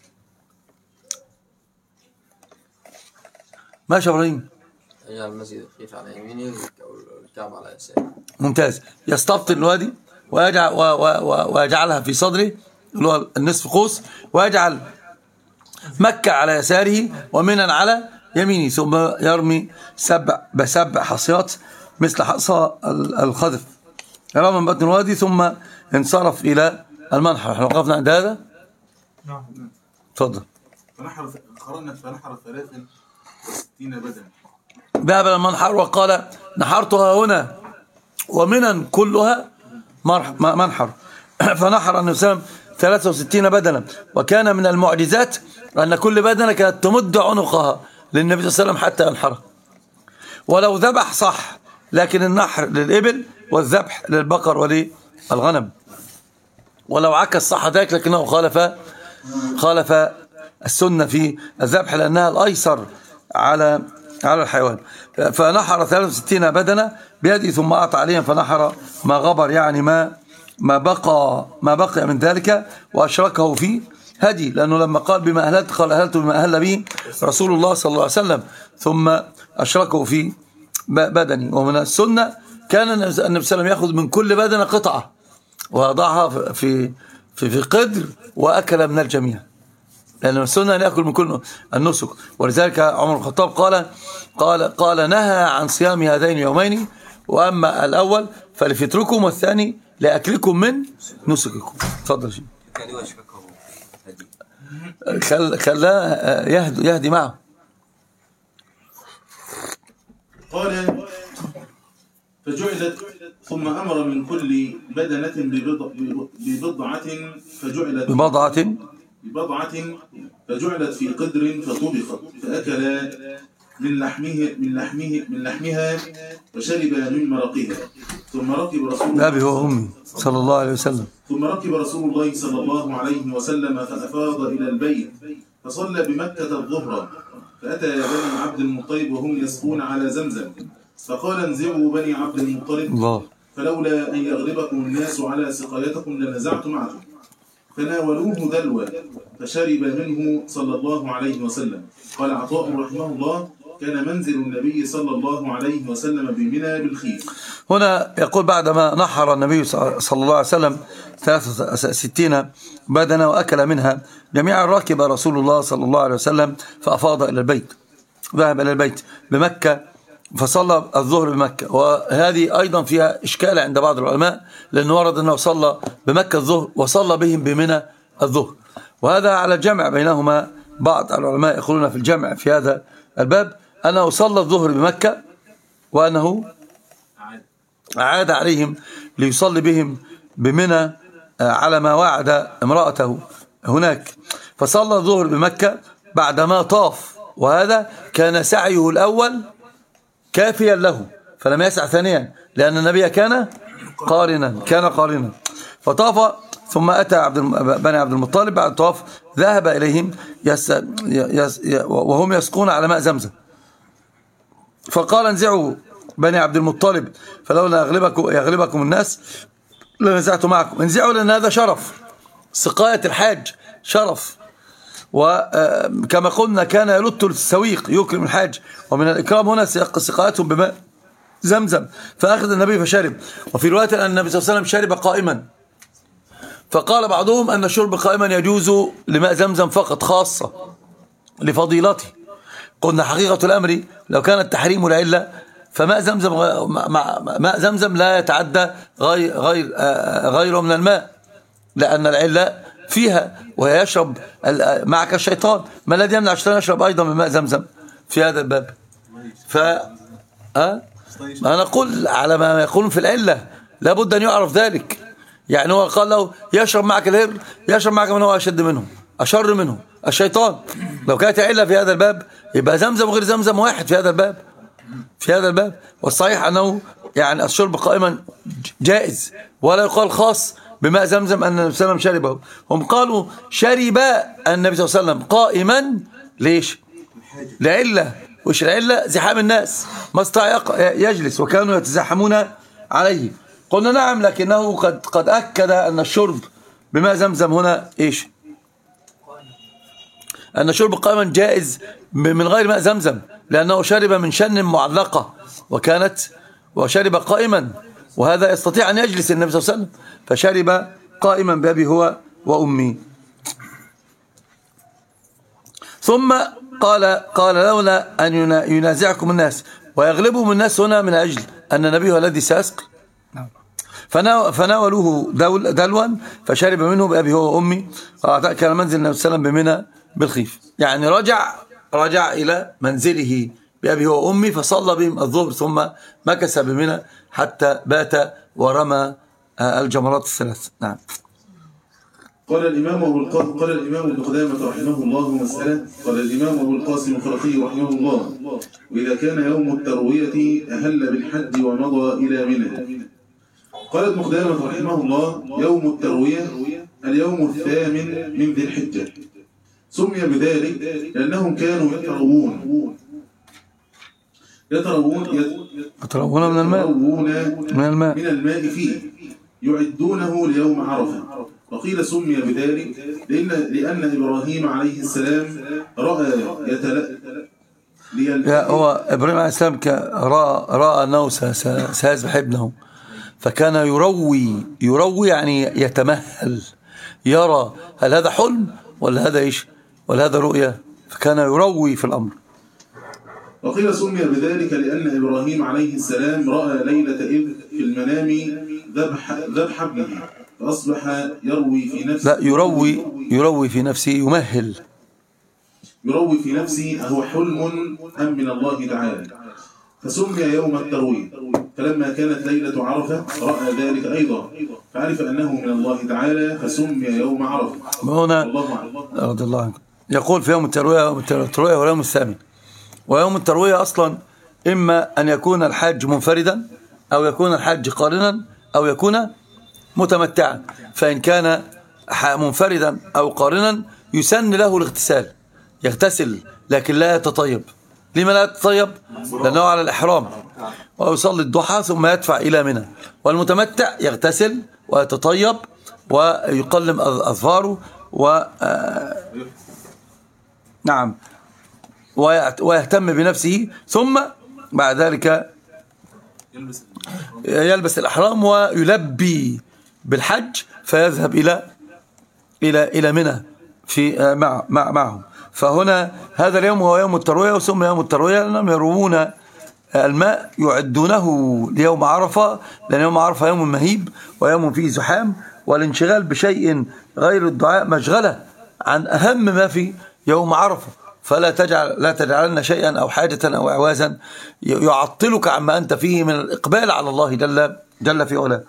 ماشي يا إبراهيم. يجعل المسجد الخيف على يمينه والكعب على يساره. ممتاز. يستبطن الوادي ويجعل و و و ويجعلها في صدره اللي هو النصف قوس، ويجعل مكة على يساره ومنا على يمينه، ثم يرمي سبع بسبع حصيات مثل حصى الخذف، رمى من بطن الوادي ثم انصرف إلى المنحر. احنا وقفنا عند هذا. نعم. تفضل. فنحر قرأنا فنحر ثلاثا وستين بدنا. ذهب إلى المنحر وقال نحرتها هنا ومنا كلها منحر. فنحر النبي صلى الله عليه وسلم ثلاثة وستين بدنا، وكان من المعجزات أن كل بدنة كانت تمد عنقها للنبي صلى الله عليه وسلم حتى ينحرها. ولو ذبح صح، لكن النحر للإبل والذبح للبقر وللغنم. ولو عكس صح ذلك، لكنه خالف خالف السنة في الذبح لأنها الأيسر على على الحيوان. فنحر ثلاثة وستين بدنة بيده ثم أعطى عليهم، فنحر ما غبر يعني ما ما بقى ما بقي من ذلك، وأشركه في هدي، لأنه لما قال بما أهلت قال أهلت بما أهل به رسول الله صلى الله عليه وسلم، ثم أشركه في بدني. ومن السنة كان النبي صلى الله عليه وسلم يأخذ من كل بدنة قطعة ويضعها في في في قدر وأكل من الجميع، لأن السنة أن يأكل من كل النسك. ولذلك عمر بن الخطاب قال قال قال نهى عن صيام هذين اليومين، وأما الأول فلفطركم والثاني لأكلكم من نسككم. تفضل شيء. يعني واشركه هدي. خل خلاه يهدي يهدي معه. قال فجعلت ثم أمر من كل بدنة ببضع ببضعة فجعلت ببضعة ببضعة فجعلت في قدر فطبخت فأكل من لحمه من لحمه من لحمها وشرب من مرقها. ثم ركب رسول الله أبي وأمي صلى الله عليه وسلم ثم ركب رسول الله صلى الله عليه وسلم فأفاض إلى البيت فصلى بمكة الظهر، فأتى بني عبد المطلب وهم يسقون على زمزم، فقال انزعوا بني عبد المطلب الله، فلولا أن يغلبكم الناس على سقايتكم لنزعت معكم. فناولوه دلوا فشرب منه صلى الله عليه وسلم. قال عطاء رحمه الله كان منزل النبي صلى الله عليه وسلم بمنى بالخيف. هنا يقول بعدما نحر النبي صلى الله عليه وسلم ثلاثة وستين بدنة وأكل منها جميعا، ركب رسول الله صلى الله عليه وسلم فأفاض إلى البيت، ذهب إلى البيت بمكة فصلى الظهر بمكة. وهذه أيضا فيها إشكال عند بعض العلماء، لأنه ورد أنه صلى بمكة الظهر وصلى بهم بمنى الظهر، وهذا على الجمع بينهما. بعض العلماء يقولون في الجمع في هذا الباب أنه صلى الظهر بمكة، وأنه عاد عليهم ليصلي بهم بمنى على ما وعد امرأته هناك. فصلى الظهر بمكة بعدما طاف، وهذا كان سعيه الأول كافيا له، فلم يسع ثانيا، لأن النبي كان قارنا كان قارنا فطاف. ثم أتى عبد بني عبد المطلب بعد الطواف، ذهب إليهم يس يس وهم يسقون على ماء زمزم، فقال انزعوا بني عبد المطلب فلولا يغلبكم يغلبكم الناس لنزعت معكم. انزعوا لأن هذا شرف، سقاية الحاج شرف، وكما قلنا كان يلت السويق يكرم الحاج، ومن الإكرام هنا سقايتهم بماء زمزم. فأخذ النبي فشرب. وفي رواية أن النبي صلى الله عليه وسلم شرب قائما، فقال بعضهم أن الشرب قائما يجوز لماء زمزم فقط خاصة لفضيلته. قلنا حقيقة الأمر لو كان التحريم العلة فماء زمزم ماء زمزم لا يتعدى غير غير غيره من الماء، لأن العلة فيها وهي يشرب معك الشيطان. ما الذي يمنع الشيطان يشرب أيضا من ماء زمزم في هذا الباب؟ ف أه؟ أنا أقول على ما يقولون في العلة لابد أن يعرف ذلك. يعني هو قال له يشرب معك الهر، يشرب معك من هو أشد منه أشر منه الشيطان. لو كانت علة في هذا الباب يبقى زمزم وغير زمزم واحد في هذا الباب في هذا الباب والصحيح أنه يعني الشرب قائما جائز، ولا يقال خاص بماء زمزم أن النبي صلى الله عليه وسلم شربه. هم قالوا شرب النبي صلى الله عليه وسلم قائما، ليش؟ لعلة، وش العلة؟ زحام الناس، ما استطاع يجلس وكانوا يتزاحمون عليه. قلنا نعم، لكنه قد قد أكد أن الشرب بماء زمزم هنا إيش؟ أن شرب قائما جائز من غير ماء زمزم، لأنه شرب من شن معلقة وكانت وشرب قائما، وهذا يستطيع أن يجلس النبي صلى الله عليه وسلم، فشرب قائما بأبي هو وأمي. ثم قال قال لولا أن ينازعكم الناس ويغلبهم الناس هنا من أجل أن النبي هو الذي سيسقي، فناولوه دول دلوا فشرب منه بأبي هو وأمي. كان منزل النبي صلى الله عليه وسلم بمنى بالخيف، يعني رجع رجع إلى منزله بأبي هو وأمي فصلى بهم الظهر ثم مكث بمنى حتى بات ورمى الجمرات الثلاث. نعم. قال الإمام أبو القاسم قال الإمام ابن قدامة رحمه الله مسألة. قال الإمام أبو القاسم الخرقي رحمه الله: وإذا كان يوم التروية أهل بالحج ومضى إلى منى. قال ابن قدامة رحمه الله: يوم التروية اليوم الثامن من ذي الحجة، سمي بذلك لأنهم كانوا يتروون يتروون يتروون من الماء من الماء من الماء فيه يعدونه ليوم عرفة. وقيل سمي بذلك لأن, لأن إبراهيم عليه السلام رأى يتلأ هو إبراهيم عليه السلام رأى, رأى أنه سيذبح ابنه، فكان يروي يروي يعني يتمهل، يرى هل هذا حلم ولا هذا إيش ولا هذا رؤيا، فكان يروي في الأمر. وقيل سمي بذلك لأن إبراهيم عليه السلام رأى ليلة إذ في المنام ذبح ذبح ابنه فأصبح يروي في نفسه. لا، يروي يروي في نفسه، يمهل يروي في نفسه أهو حلم أم من الله تعالى، فسمي يوم التروية. فلما كانت ليلة عرفة رأى ذلك أيضا فعرف أنه من الله تعالى فسمي يوم عرفة. هنا رضي الله عنه يقول في يوم التروية يوم التروية واليوم الثامن. ويوم التروية أصلا إما أن يكون الحاج منفردا أو يكون الحاج قارنا أو يكون متمتعا، فإن كان منفردا أو قارنا يسن له الاغتسال، يغتسل لكن لا يتطيب. لما لا يتطيب؟ لأنه على الإحرام، ويصلي الضحى ثم يدفع إلى منى. والمتمتع يغتسل ويتطيب ويقلم أظفاره و نعم ويهتم بنفسه، ثم بعد ذلك يلبس الإحرام ويلبي بالحج فيذهب إلى إلى إلى منى في مع مع معهم. فهنا هذا اليوم هو يوم التروية، وسمي يوم التروية لأنهم يروون الماء يعدونه ليوم عرفة، لأن يوم عرفة يوم مهيب ويوم فيه زحام، والانشغال بشيء غير الدعاء مشغلة عن أهم ما في يوم عرفة. فلا تجعل لا تجعلن شيئا أو حاجة أو عوازا يعطلك عما أنت فيه من الإقبال على الله جل جل في علاه.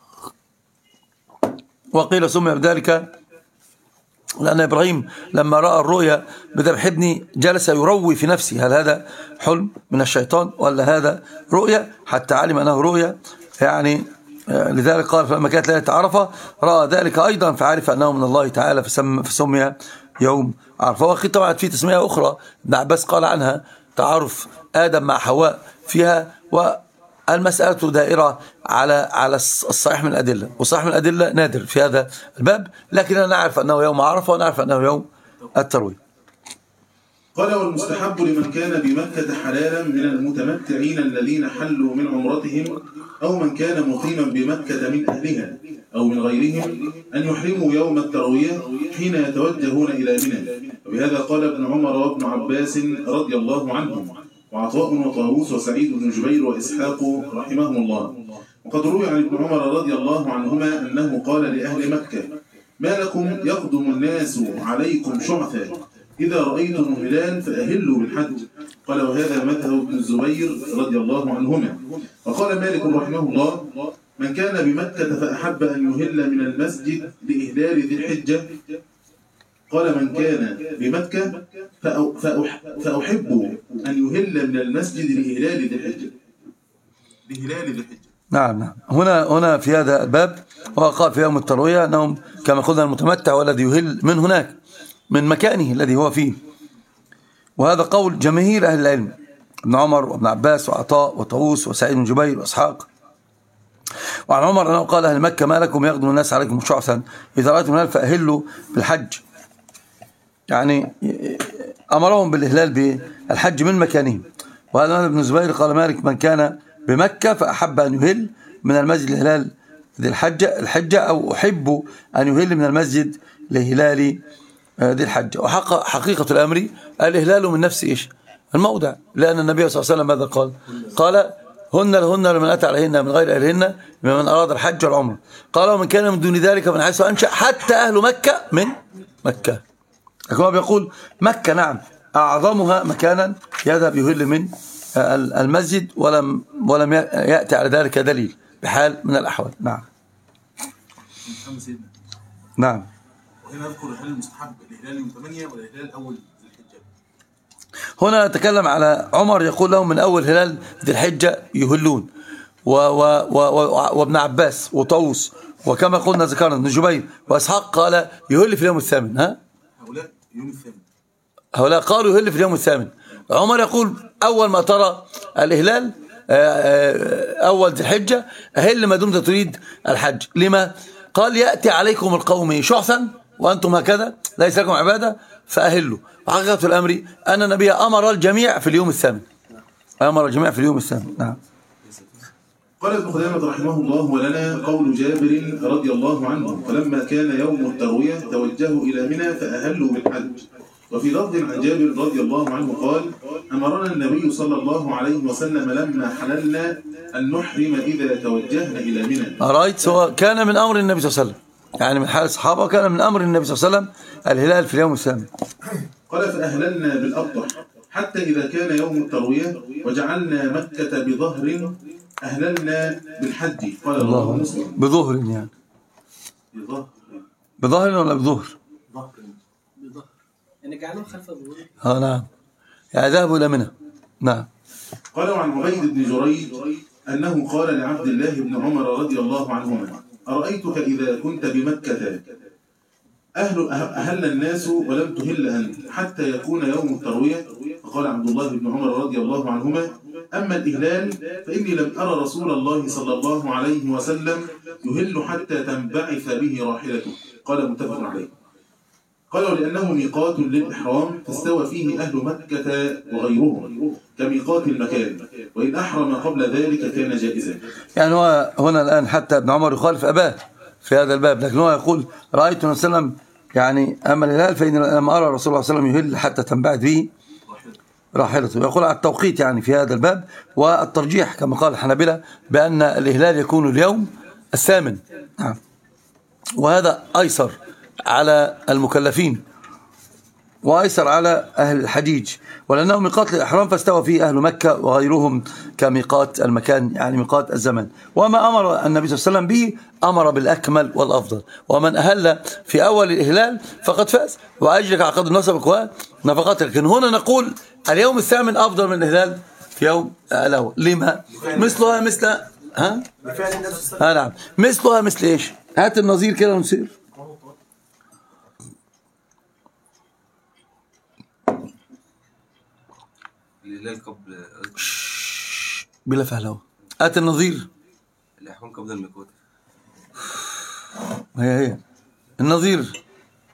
وقيل سمي بذلك لأن إبراهيم لما رأى الرؤيا بذبح ابني جلس يروي في نفسه هل هذا حلم من الشيطان ولا هذا رؤيا، حتى علم أنه رؤيا. يعني لذلك قال فلما كانت ليلة عرفة رأى ذلك أيضا فعرف أنه من الله تعالى فسمي يوم عرفة. وأخي طبعا في تسمية أخرى ابن عباس قال عنها تعارف آدم مع حواء فيها، والمسألة دائرة على على الصحيح من الأدلة، والصحيح من الأدلة نادر في هذا الباب، لكننا نعرف أنه يوم عرفة ونعرف أنه يوم التروية. قال والمستحب لمن كان بمكة حلالا من المتمتعين الذين حلوا من عمرتهم أو من كان مقيما بمكة من أهلها أو من غيرهم أن يحرموا يوم التروية حين يتوجهون إلى منى. وبهذا قال ابن عمر وابن عباس رضي الله عنهم وعطاء وطاووس وسعيد بن جبير وإسحاق رحمهم الله. وقد روي عن ابن عمر رضي الله عنهما أنه قال لأهل مكة ما لكم يقدم الناس عليكم شعثا إذا رأيتم الهلال فأهلوا بالحج. قال وهذا مذهب ابن الزبير رضي الله عنهما. وقال مالك رحمه الله من كان بمكة فأحب أن يهل من المسجد لإهلال ذي الحجة قال من كان بمكة فأحب أن يهل من المسجد لإهلال ذي الحجة لإهلال ذي الحجة. نعم نعم هنا هنا في هذا الباب وقال في يوم التروية أنهم كما قلنا المتمتع والذي يهل من هناك من مكانه الذي هو فيه، وهذا قول جماهير أهل العلم ابن عمر وابن عباس وعطاء وطاووس وسعيد بن جبير واسحاق. وعن عمر أنه قال أهل مكة ما لكم يغدو الناس عليكم شعثا إذا رأيتم الهلال فأهلوا بالحج، يعني أمرهم بالإهلال بالحج من مكانهم. وهذا ابن الزبير قال مالك من كان بمكة فأحب أن يهل من المسجد الهلال ذي الحجة الحجة أو أحب أن يهل من المسجد لهلال ذي الحجة. وحقيقة الأمر الإهلال من نفس إيش الموضع، لأن النبي صلى الله عليه وسلم ماذا قال؟ قال هن لهن لمن أتى عليهن من غير أهلهن ممن أراد الحج والعمرة. قال ومن كان من دون ذلك من حيث أنشأ حتى أهل مكة من مكة. لكن بيقول مكة نعم أعظمها مكانا يذهب يهل من المسجد، ولم ولم يأتي على ذلك دليل بحال من الأحوال. نعم نعم. وهنا نذكر الهلال المستحب الهلال من ثمانية والهلال الأول ذي الحجة. هنا نتكلم على عمر يقول لهم من أول هلال ذي الحجة يهلون، و و و و وابن عباس وطاووس وكما قلنا ذكرنا ابن جبير واسحاق قال يهل في اليوم الثامن. ها هؤلاء يوم الثامن، هؤلاء قالوا يهل في اليوم الثامن. عمر يقول أول ما ترى الإهلال أول ذي الحجة أهل ما دمت تريد الحج. لما؟ قال يأتي عليكم القوم شعثا وأنتم هكذا ليس لكم عبادة فأهلوا. وحقيقة الأمر أن النبي أمر الجميع في اليوم الثامن، أمر الجميع في اليوم الثامن. نعم. قال ابن خزيمة رحمه الله ولنا قول جابر رضي الله عنه فلما كان يوم التروية توجهوا إلى منى فأهلوا بالحج. وفي لفظ عن جابر رضي الله عنه قال أمرنا النبي صلى الله عليه وسلم لما حللنا أن نحرم إذا توجهنا إلى منى. أرأيت سواء كان من أمر النبي صلى الله عليه وسلم، يعني من حال الصحابة كان من أمر النبي صلى الله عليه وسلم الهلال في اليوم الثامن. قال فأهللنا بالأبطح حتى إذا كان يوم التروية وجعلنا مكة بظهر أهللنا بالحج. قال الله مسلم بظهر، يعني بظهر بظهر ولا بظهر؟ بظهر يعني جعلوه خلف الظهور. اه نعم، يعني ذهبوا إلى منى. نعم. قال عن عبيد بن جريج أنه قال لعبد الله بن عمر رضي الله عنهما أرأيتك إذا كنت بمكة أهل أهل الناس ولم تهل أنت حتى يكون يوم التروية. فقال عبد الله بن عمر رضي الله عنهما أما الإهلال فإني لم أرى رسول الله صلى الله عليه وسلم يهل حتى تنبعث به راحلته. قال متفق عليه. قال ولأنه ميقات للإحرام فاستوى فيه أهل مكة وغيرهم كميقات المكان، وإن أحرم قبل ذلك كان جائزا. يعني هو هنا الآن حتى ابن عمر يخالف أباه في هذا الباب، لكن هو يقول رأيت النبي صلى الله عليه وسلم يعني أما الهلال فإن لم أرى رسول الله صلى الله عليه وسلم يهل حتى تنبعث به راحلته. يقول على التوقيت يعني في هذا الباب، والترجيح كما قال الحنابلة بأن الإهلال يكون اليوم الثامن. نعم. وهذا أيسر على المكلفين وأيسر على أهل الحجيج، ولأنه ميقات للإحرام فاستوى فيه أهل مكة وغيرهم كميقات المكان، يعني ميقات الزمان. وما أمر النبي صلى الله عليه وسلم به أمر بالأكمل والأفضل، ومن أهل في أول الإهلال فقد فاز وأجرك عقد نسبك ونفقاتك. لكن هنا نقول اليوم الثامن أفضل من الإهلال في يوم الأول. لما؟ مثلها مثل ها؟ ها نعم، مثلها مثل إيش؟ هات النظير كده ونسير. الهلال قبل بلا فهلوه. هات النظير. الإحرام قبل الميقات. هي هي النظير.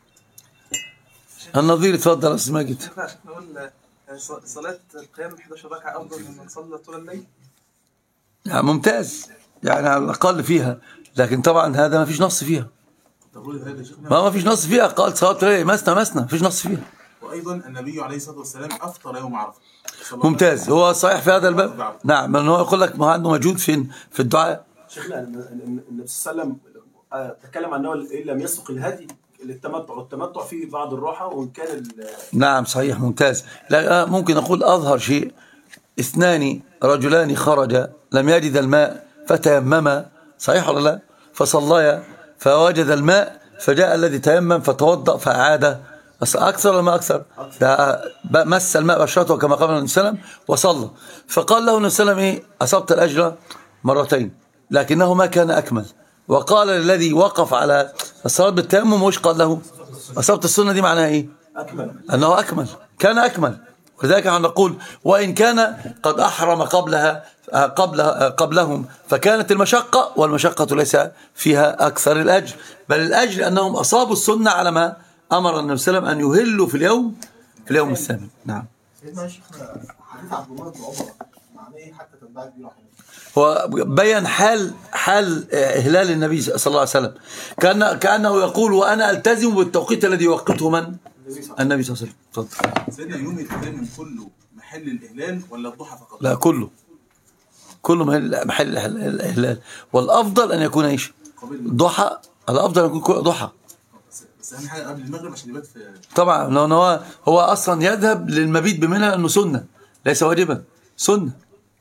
النظير اتفضل يا استاذ ماجد. نقول صلاة القيام احدى عشرة ركعة أفضل من صلاة طول الليل. يعني ممتاز، يعني على الأقل فيها، لكن طبعا هذا ما فيش نص فيها. ما ما فيش نص فيها. قال صلاة الليل مسنا مسنا، ما فيش نص فيها. وأيضا النبي عليه الصلاة والسلام أفطر يوم عرفة. ممتاز، هو صحيح في هذا الباب. نعم، لأنه هو يقول لك ما عنده موجود فين في الدعاء. شيخنا النبي صلى الله عليه وسلم تكلم عن أنه إن لم يسق الهدي للتمتع، والتمتع فيه بعض الراحة وإن كان. نعم صحيح ممتاز. لا ممكن أقول أظهر شيء، اثنان رجلان خرجا لم يجد الماء فتيمما، صحيح ولا لا؟ فصليا فوجد الماء فجاء الذي تيمم فتوضأ فأعاد أكثر ولا ما أكثر؟ مس الماء بشرته كما قال النبي صلى الله عليه وسلم وصلى. فقال له النبي صلى الله عليه وسلم إيه؟ أصبت الأجر مرتين، لكنه ما كان أكمل. وقال للذي وقف على الصلاة بالتيمم وش قال له؟ أصبت السنة دي معناها إيه؟ أكمل، أنه أكمل، كان أكمل. ولذلك نحن نقول وإن كان قد أحرم قبلها قبل قبلهم فكانت المشقة، والمشقة ليس فيها أكثر الأجر، بل الأجر أنهم أصابوا السنة على ما أمر النبي صلى الله عليه وسلم أن يهلوا في اليوم في اليوم الثامن. نعم. سيدنا يا شيخنا حديث عبد الله بن عمر معناه ايه حتى تتبع بيه؟ هو بيان حال حال إهلال النبي صلى الله عليه وسلم، كأن كأنه يقول وأنا ألتزم بالتوقيت الذي يوقته من؟ النبي صلى الله عليه وسلم. تفضل. سيدنا يوم الثامن كله محل الإهلال ولا الضحى فقط؟ لا، كله كله محل الإهلال، والأفضل أن يكون إيش؟ ضحى. الأفضل أن يكون ضحى، بس أهم حاجة قبل المغرب عشان يبات في طبعا. لأنه هو هو أصلا يذهب للمبيت بمنى لأنه سنة ليس واجبا، سنة.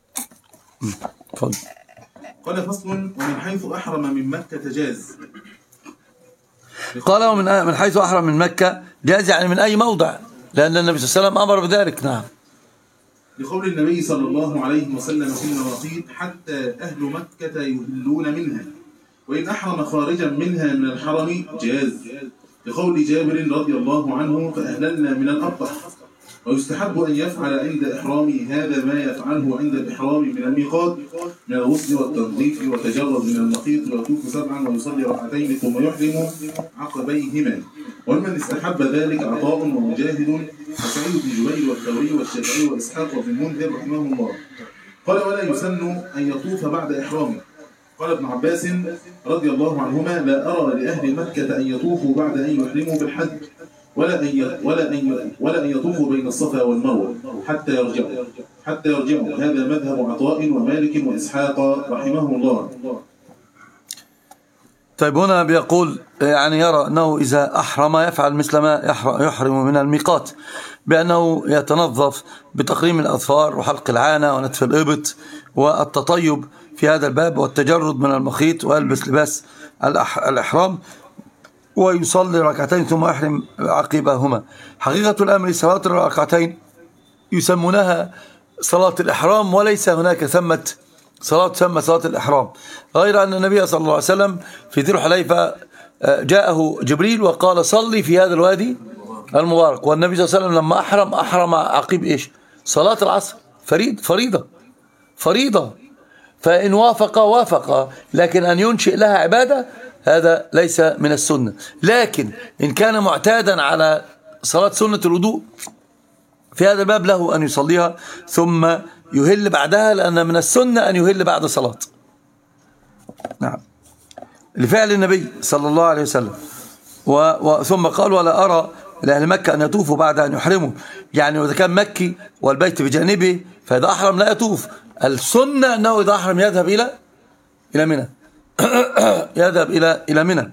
قال فصل ومن حيث أحرم من مكة جاز. قال ومن من حيث أحرم من مكة جاز، يعني من أي موضع، لأن النبي صلى الله عليه وسلم أمر بذلك. نعم. لقول النبي صلى الله عليه وسلم في المواقيت حتى أهل مكة يهلون منها، وإن أحرم خارجا منها من الحرم جاز، لقول جابر رضي الله عنه فأهللنا من الأبطح. ويستحب أن يفعل عند إحرامه هذا ما يفعله عند الإحرام من الميقات من الغسل والتنظيف وتجرد من المخيط ويطوف سبعا ويصلي ركعتين ثم يحرم عقبيهما. ومن استحب ذلك عطاء ومجاهد وسعيد بن جبير والثوري والشافعي وإسحاق وابن المنذر رحمه الله. قال ولا يسن أن يطوف بعد إحرامه. قال ابن عباس رضي الله عنهما لا أرى لأهل مكة أن يطوفوا بعد أن يحرموا بالحج ولا أن ولا أن ولا أن يطوفوا بين الصفا والمروة حتى يرجعوا حتى يرجعوا هذا مذهب عطاء ومالك وإسحاق رحمه الله. طيب هنا بيقول يعني يرى أنه إذا أحرم يفعل مثل ما يحرم من الميقات، بأنه يتنظف بتقريم الأظفار وحلق العانة ونتف الإبط والتطيب في هذا الباب والتجرد من المخيط، ويلبس لباس الإحرام ويصلي ركعتين ثم يحرم عقبهما. حقيقة الأمر صلاة الركعتين يسمونها صلاة الإحرام، وليس هناك ثمة صلاة تسمى صلاة الإحرام، غير أن النبي صلى الله عليه وسلم في ذي الحليفة جاءه جبريل وقال صلي في هذا الوادي المبارك، والنبي صلى الله عليه وسلم لما أحرم أحرم عقب إيش؟ صلاة العصر. فريد فريضة فريضة فإن وافق وافق، لكن أن ينشئ لها عبادة هذا ليس من السنة. لكن إن كان معتادا على صلاة سنة الوضوء في هذا الباب له أن يصليها ثم يهل بعدها، لأن من السنة أن يهل بعد صلاة. نعم، لفعل النبي صلى الله عليه وسلم. ثم قال ولا أرى لأهل مكة أن يطوفوا بعد أن يحرموا، يعني إذا كان مكي والبيت بجانبه فإذا أحرم لا يطوف. السنة أنه إذا أحرم يذهب إلى إلى منى يذهب إلى إلى منى.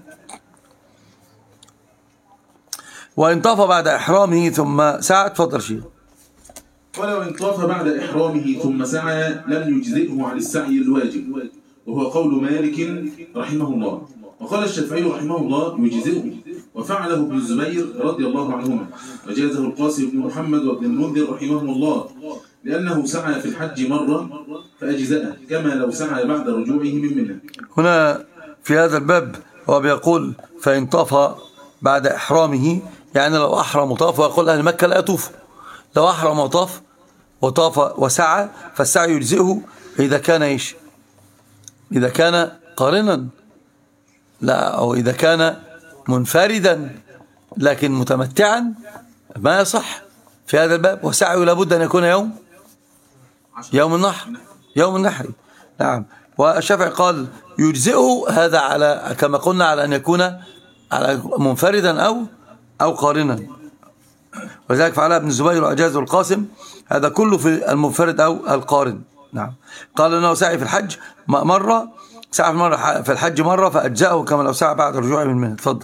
وإن طاف بعد إحرامه ثم سعى. تفضل شيخ. ولو إن طاف بعد إحرامه ثم سعى لم يجزئه عن السعي الواجب، وهو قول مالك رحمه الله. وقال الشافعي رحمه الله يجزئه، وفعله ابن الزبير رضي الله عنهما، وجازه القاسم بن محمد وابن المنذر رحمهم الله، لأنه سعى في الحج مرة فأجزأه كما لو سعى بعد رجوعه من منى. هنا في هذا الباب هو بيقول فإن طاف بعد إحرامه، يعني لو أحرم وطاف، ويقول أهل مكة لا يطوف. لو أحرم وطاف وطاف وسعى فالسعي يجزئه إذا كان إيش؟ إذا كان قارنا، لا، أو إذا كان منفردا، لكن متمتعا ما يصح في هذا الباب. وسعيه لابد أن يكون يوم يوم النحر يوم النحر. نعم. والشافعي قال يجزئه هذا على كما قلنا على أن يكون على منفردا أو أو قارنا، وذلك فعلها ابن الزبير وأجازه القاسم، هذا كله في المنفرد أو القارن. نعم. قال أنه سعي في الحج مرة سعى في, مرة في الحج مرة فأجزأه كما لو سعى بعد رجوعه من منى. تفضل.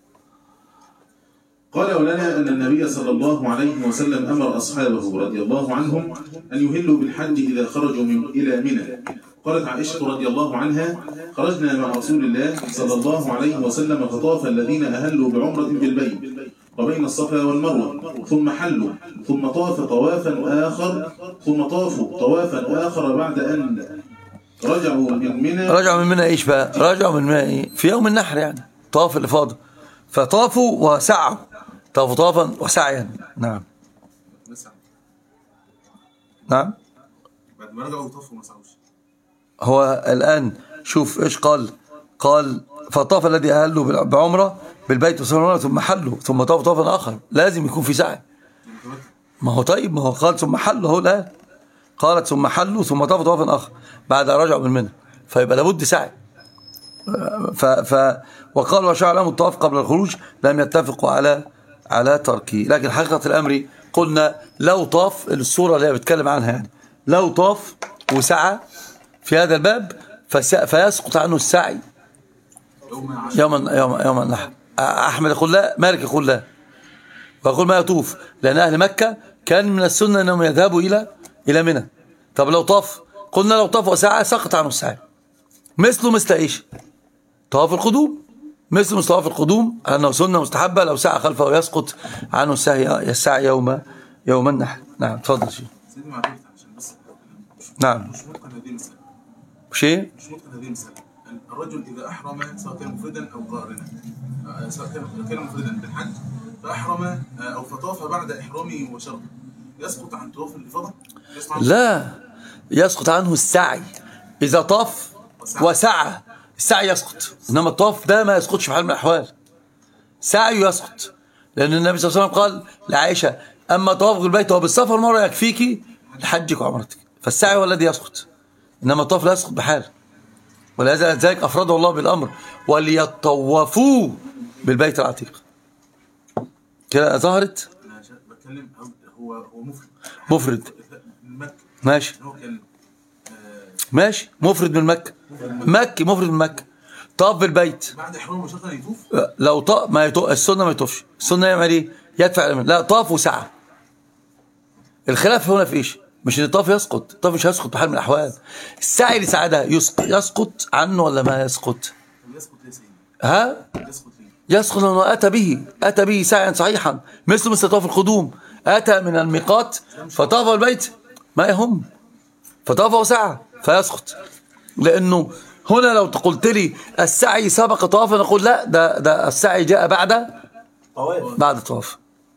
قال ولنا أن النبي صلى الله عليه وسلم أمر أصحابه رضي الله عنهم أن يهلوا بالحج إذا خرجوا من إلى منى. قالت عائشة رضي الله عنها خرجنا مع رسول الله صلى الله عليه وسلم فطاف الذين أهلوا بعمرة بالبيت وبين الصفا والمروة ثم حلوا ثم طاف طوافا آخر ثم طافوا طوافا آخر بعد أن رجعوا من منى. رجعوا من منى إيش بقى؟ رجعوا من منى إيه؟ في يوم النحر، يعني طاف الإفاضة، فطافوا وسعوا، طافوا طافا وسعيا. نعم. نعم. بعد ما رجعوا يطوفوا ما سعوش. هو الآن شوف إيش قال. قال فطاف الذي أهله بعمرة بالبيت وسلم ثم حله ثم طاف طافا آخر، لازم يكون في سعي. ما هو طيب، ما هو قال ثم حله هو الآن، قالت ثم حله ثم طاف طافا آخر بعد رجعوا من منى، فيبقى لابد سعي. ف ف وقال وشرع لهم الطواف قبل الخروج، لم يتفقوا على على تركه. لكن حقيقة الأمر قلنا لو طاف، الصورة اللي هي بتكلم عنها يعني، لو طاف وسعى في هذا الباب فيسقط عنه السعي يوما يوم يوم النحر. أحمد يقول لا، مالك يقول لا، ويقول ما يطوف، لأن أهل مكة كان من السنة أنهم يذهبوا إلى إلى منى. طب لو طاف، قلنا لو طاف وسعى سقط عنه السعي، مثله مثل إيش؟ طواف القدوم، مثل مثل طواف القدوم أنه سنة مستحبة، لو سعى خلفه يسقط عنه السعي السعي يوم يوم النحر. نعم تفضل شيء. سيدي معلش عشان بس نعم. مش ممكن هذه المسألة. شيء؟ مش ممكن هذه المسألة. الرجل إذا أحرم سواء كان مفردا أو قارنا، سواء كان كان مفردا بالحج فأحرم أو فطاف بعد إحرامه مباشرة، يسقط عن طواف الإفاضة؟ لا، يسقط عنه السعي. إذا طاف وسعى السعي يسقط، إنما الطواف ده ما يسقطش في حال من الأحوال، سعي يسقط، لأن النبي صلى الله عليه وسلم قال لعائشة أما طواف البيت هو بالسفر مرة يكفيك لحجك وعمرتك، فالسعي هو الذي يسقط، إنما الطواف لا يسقط بحال. ولذلك أفرده الله بالأمر وليطوفوا بالبيت العتيق. كده ظهرت. أنا بتكلم هو هو مفرد. مفرد من مكة. ماشي. هو كان ماشي مفرد من مكة. مكي مفرد من مكة. طاف بالبيت. بعد إحرامه مباشرة يطوف؟ لو طاف ما يطوف، السنة ما يطوفش، السنة يعمل إيه؟ يدفع الأمن. لا، طاف وسعى. الخلاف هنا في إيش؟ مش ان الطواف يسقط، الطواف مش هيسقط بحال من الاحوال. السعي اللي سعى ده يسقط عنه ولا ما يسقط؟ يسقط ليه سيدي؟ ها؟ يسقط ليه؟ يسقط لانه اتى به، اتى به سعيا صحيحا، مثل مثل طواف القدوم، اتى من الميقات فطاف البيت ما يهم، فطاف وسعى فيسقط. لانه هنا لو قلت لي السعي سبق طوافا نقول لا، ده ده السعي جاء بعد طواف بعد الطواف.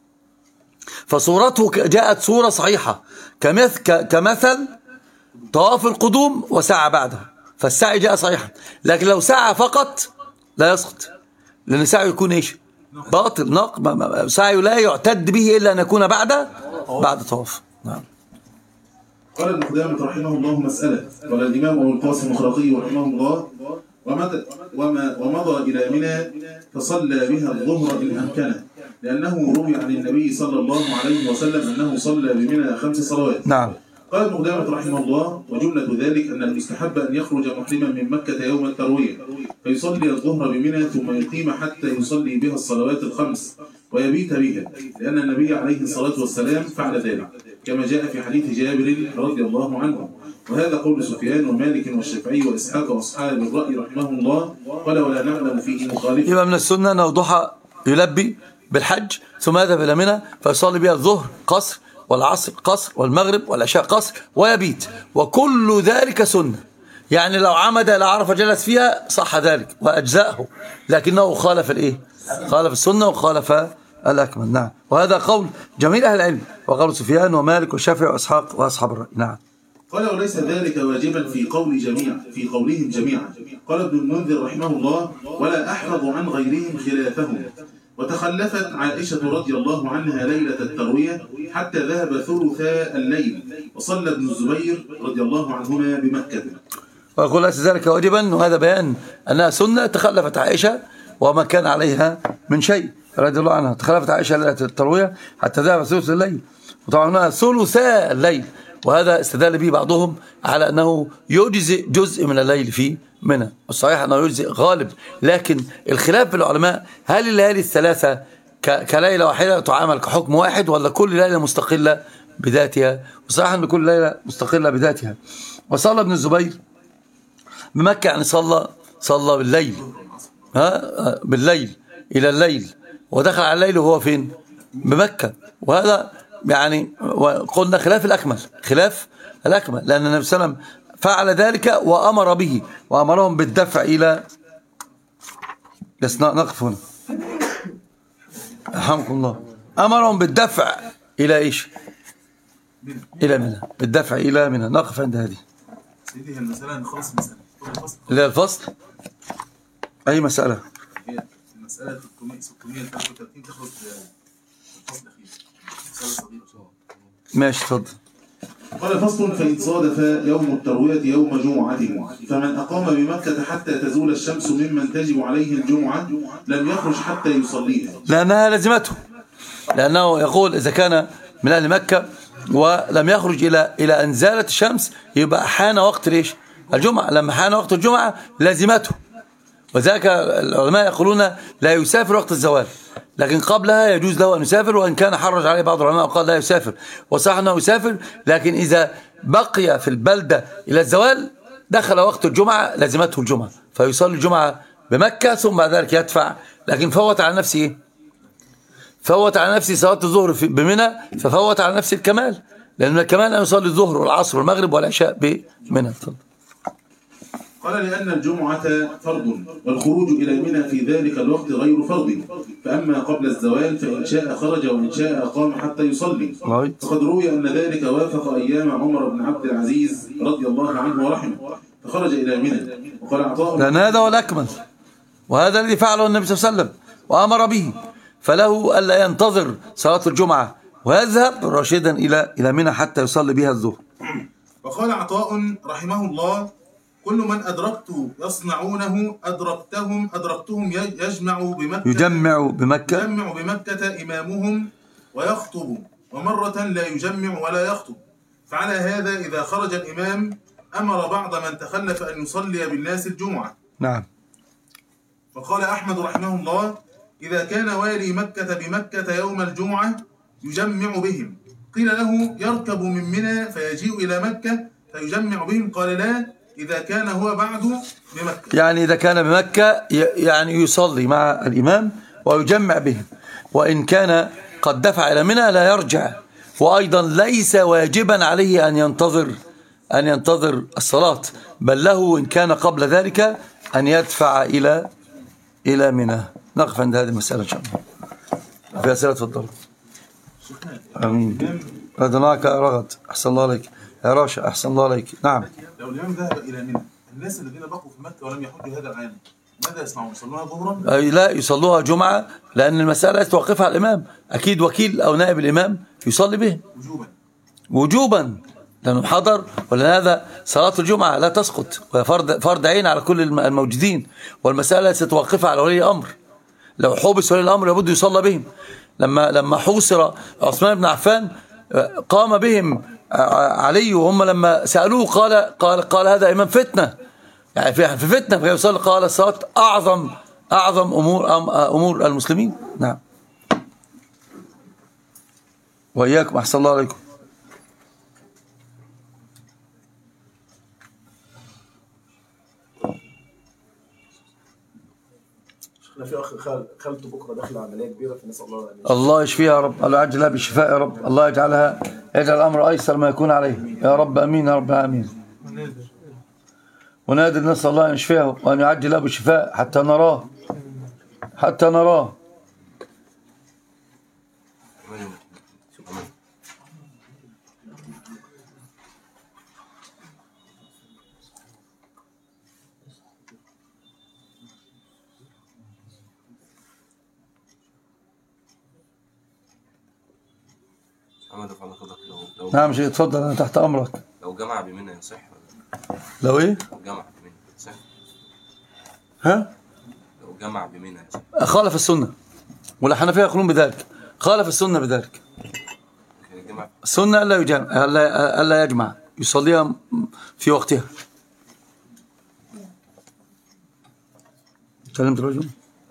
فصورته جاءت صورة صحيحة كمثل, كمثل طواف القدوم وسعى بعدها، فالسعي جاء صحيحا. لكن لو سعى فقط لا يسقط، لأن سعي يكون إيش؟ باطل، ناق، سعي لا يعتد به إلا أن يكون بعد بعد طواف. نعم. قال ابن قدامة رحمه الله مسألة، قال الإمام أبو القاسم الخرقي رحمه الله ومضى إلى منى فصلى بها الظهر إن أمكنه، لأنه روي عن النبي صلى الله عليه وسلم أنه صلى بمنى خمس صلوات. نعم. قال ابن قدامة رحمه الله وجملة ذلك أن المستحب أن يخرج محرما من مكة يوم التروية فيصلي الظهر بمنى ثم يقيم حتى يصلي بها الصلوات الخمس ويبيت بها، لأن النبي عليه الصلاة والسلام فعل ذلك كما جاء في حديث جابر رضي الله عنه. وهذا قول سفيان ومالك والشافعي وإسحاق وأصحاب الرأي رحمهم الله، قال ولا نعلم فيه مخالفا. يبقى من السنة أنه ضحى يلبي بالحج ثم يذهب إلى منى فيصلي بها الظهر قصر والعصر قصر والمغرب والعشاء قصر ويبيت، وكل ذلك سنة. يعني لو عمد إلى عرفة جلس فيها صح ذلك وأجزاءه، لكنه خالف الإيه؟ خالف السنة وخالف الأكمل. نعم. وهذا قول جميع أهل العلم، وقول سفيان ومالك والشافعي وإسحاق وأصحاب الرأي. نعم. قال وليس ذلك واجبا في قول جميع في قولهم جميعا. قال ابن المنذر رحمه الله ولا أحفظ عن غيرهم خلافهم. وتخلفت عائشة رضي الله عنها ليلة التروية حتى ذهب ثلثا الليل، وصلى ابن الزبير رضي الله عنهما بمكة. ويقول ليس ذلك واجبا، وهذا بيان أنها سنة. تخلفت عائشة وما كان عليها من شيء رضي الله عنها. تخلفت عائشة ليلة التروية حتى ذهب ثلث الليل، وطبعا هنا ثلثا الليل، وهذا استدل به بعضهم على أنه يجزئ جزء من الليل في منى، والصحيح أنه يجزئ غالب. لكن الخلاف في العلماء هل الليالي الثلاثة كليلة واحدة تعامل كحكم واحد، ولا كل ليلة مستقلة بذاتها؟ وصحيح أن كل ليلة مستقلة بذاتها. وصلى ابن الزبير بمكة، يعني صلى صلى بالليل، ها بالليل إلى الليل، ودخل على الليل وهو فين؟ بمكة. وهذا يعني قلنا خلاف الأكمل، خلاف الأكمل، لأن النبي صلى الله عليه وسلم فعل ذلك وأمر به، وأمرهم بالدفع إلى، بس نقف هنا رحمكم الله، أمرهم بالدفع إلى إيش؟ إلى منى، بالدفع إلى منى. نقف عند هذه. سيدي هي المسألة نخلص المسألة. الفصل. اللي هي الفصل. أي مسألة؟ هي المسألة ستمائة وثلاثة وثلاثين تخرج الفصل الأخير. مسألة صغيرة. ماشي اتفضل. قال فصل: فإن صادف يوم التروية يوم جمعة فمن أقام بمكة حتى تزول الشمس ممن تجب عليه الجمعة لم يخرج حتى يصليها، لأنها لازمته، لأنه يقول إذا كان من أهل مكة ولم يخرج إلى إلى أن زالت الشمس يبقى حان وقت ليش؟ الجمعة. لما حان وقت الجمعة لازمته، وذلك العلماء يقولون لا يسافر وقت الزوال، لكن قبلها يجوز له أن يسافر، وإن كان حرج عليه بعض العلماء وقال لا يسافر، وصح أنه يسافر، لكن إذا بقي في البلدة إلى الزوال دخل وقت الجمعة لازمته الجمعة، فيصلي الجمعة بمكة ثم بعد ذلك يدفع. لكن فوت على نفسه إيه؟ فوت على نفسه صلاة الظهر بمنى، ففوت على نفسه الكمال، لأن الكمال أن يصلي الظهر والعصر والمغرب والعشاء بمنى. قال: لأن الجمعة فرض والخروج إلى منى في ذلك الوقت غير فرض، فأما قبل الزوال فإن شاء خرج وإن شاء أقام حتى يصلي. فقد روي أن ذلك وافق أيام عمر بن عبد العزيز رضي الله عنه ورحمه فخرج إلى منى. وقال عطاء: لأن هذا هو الأكمل، وهذا الذي فعله النبي صلى الله عليه وسلم وأمر به، فله ألا ينتظر صلاة الجمعة ويذهب راشدا إلى إلى منى حتى يصلي بها الظهر. وقال عطاء رحمه الله: كل من أدركت يصنعونه أدركتهم أدركتهم يجمع بمكة يجمع بمكة يجمع بمكة إمامهم ويخطب، ومرة لا يجمع ولا يخطب. فعلى هذا إذا خرج الإمام أمر بعض من تخلف أن يصلي بالناس الجمعة. نعم. وقال أحمد رحمه الله: إذا كان والي مكة بمكة يوم الجمعة يجمع بهم، قيل له: يركب من منى فيجيء إلى مكة فيجمع بهم؟ قال: لا، إذا كان هو بعده بمكة. يعني إذا كان بمكة يعني يصلي مع الإمام ويجمع بهم، وإن كان قد دفع إلى منى لا يرجع. وأيضا ليس واجبا عليه أن ينتظر أن ينتظر الصلاة، بل له إن كان قبل ذلك أن يدفع إلى إلى منى. نقف عند هذه المسألة إن شاء الله. في أسئلة تفضل. آمين. رضناك يا رغد، أحسن الله عليك يا راشا، أحسن الله عليك. نعم. لو الإمام ذهب إلى منى، الناس الذين بقوا في مكة ولم يحجوا هذا العام ماذا يصنعون؟ يصلونها ظهرا؟ أي لا، يصلوها جمعة، لأن المسألة توقفها على الإمام، أكيد وكيل أو نائب الإمام يصلي به وجوبا وجوبا، لأنه حضر. ولأن هذا صلاة الجمعة لا تسقط، وهي فرض فرض عين على كل الموجودين، والمسألة ستوقفها على ولي الأمر. لو حبس ولي الأمر لابد يصلى بهم. لما لما حوصر عثمان بن عفان قام بهم علي، وهم لما سألوه قال قال قال هذا إمام فتنة، يعني في فتنة فيصلي. قال الصلاة أعظم أعظم أمور أمور المسلمين. نعم. وإياكم، أحسن الله عليكم. احنا في اخ خالته بكره داخله عمليه كبيره، فنسال الله ان الله يشفيها يا رب، الله يعجلها بالشفاء يا رب، الله يجعلها يجعل الامر ايسر ما يكون عليه يا رب، امين يا رب امين. ونادر نسال الله ان يشفيه وان يعجل له بالشفاء حتى نراه حتى نراه. لو نعم شيخ اتفضل، انا تحت امرك. لو جمع بمنى يصح؟ لو ايه؟ لو جمع بمنى يصح؟ ها؟ لو جمع بمنى يصح؟ خالف السنه، والحنفيه يقولون بذلك، خالف السنه بذلك. السنه الا يجمع، الا الا يجمع، يصليها في وقتها. كلمت الرجل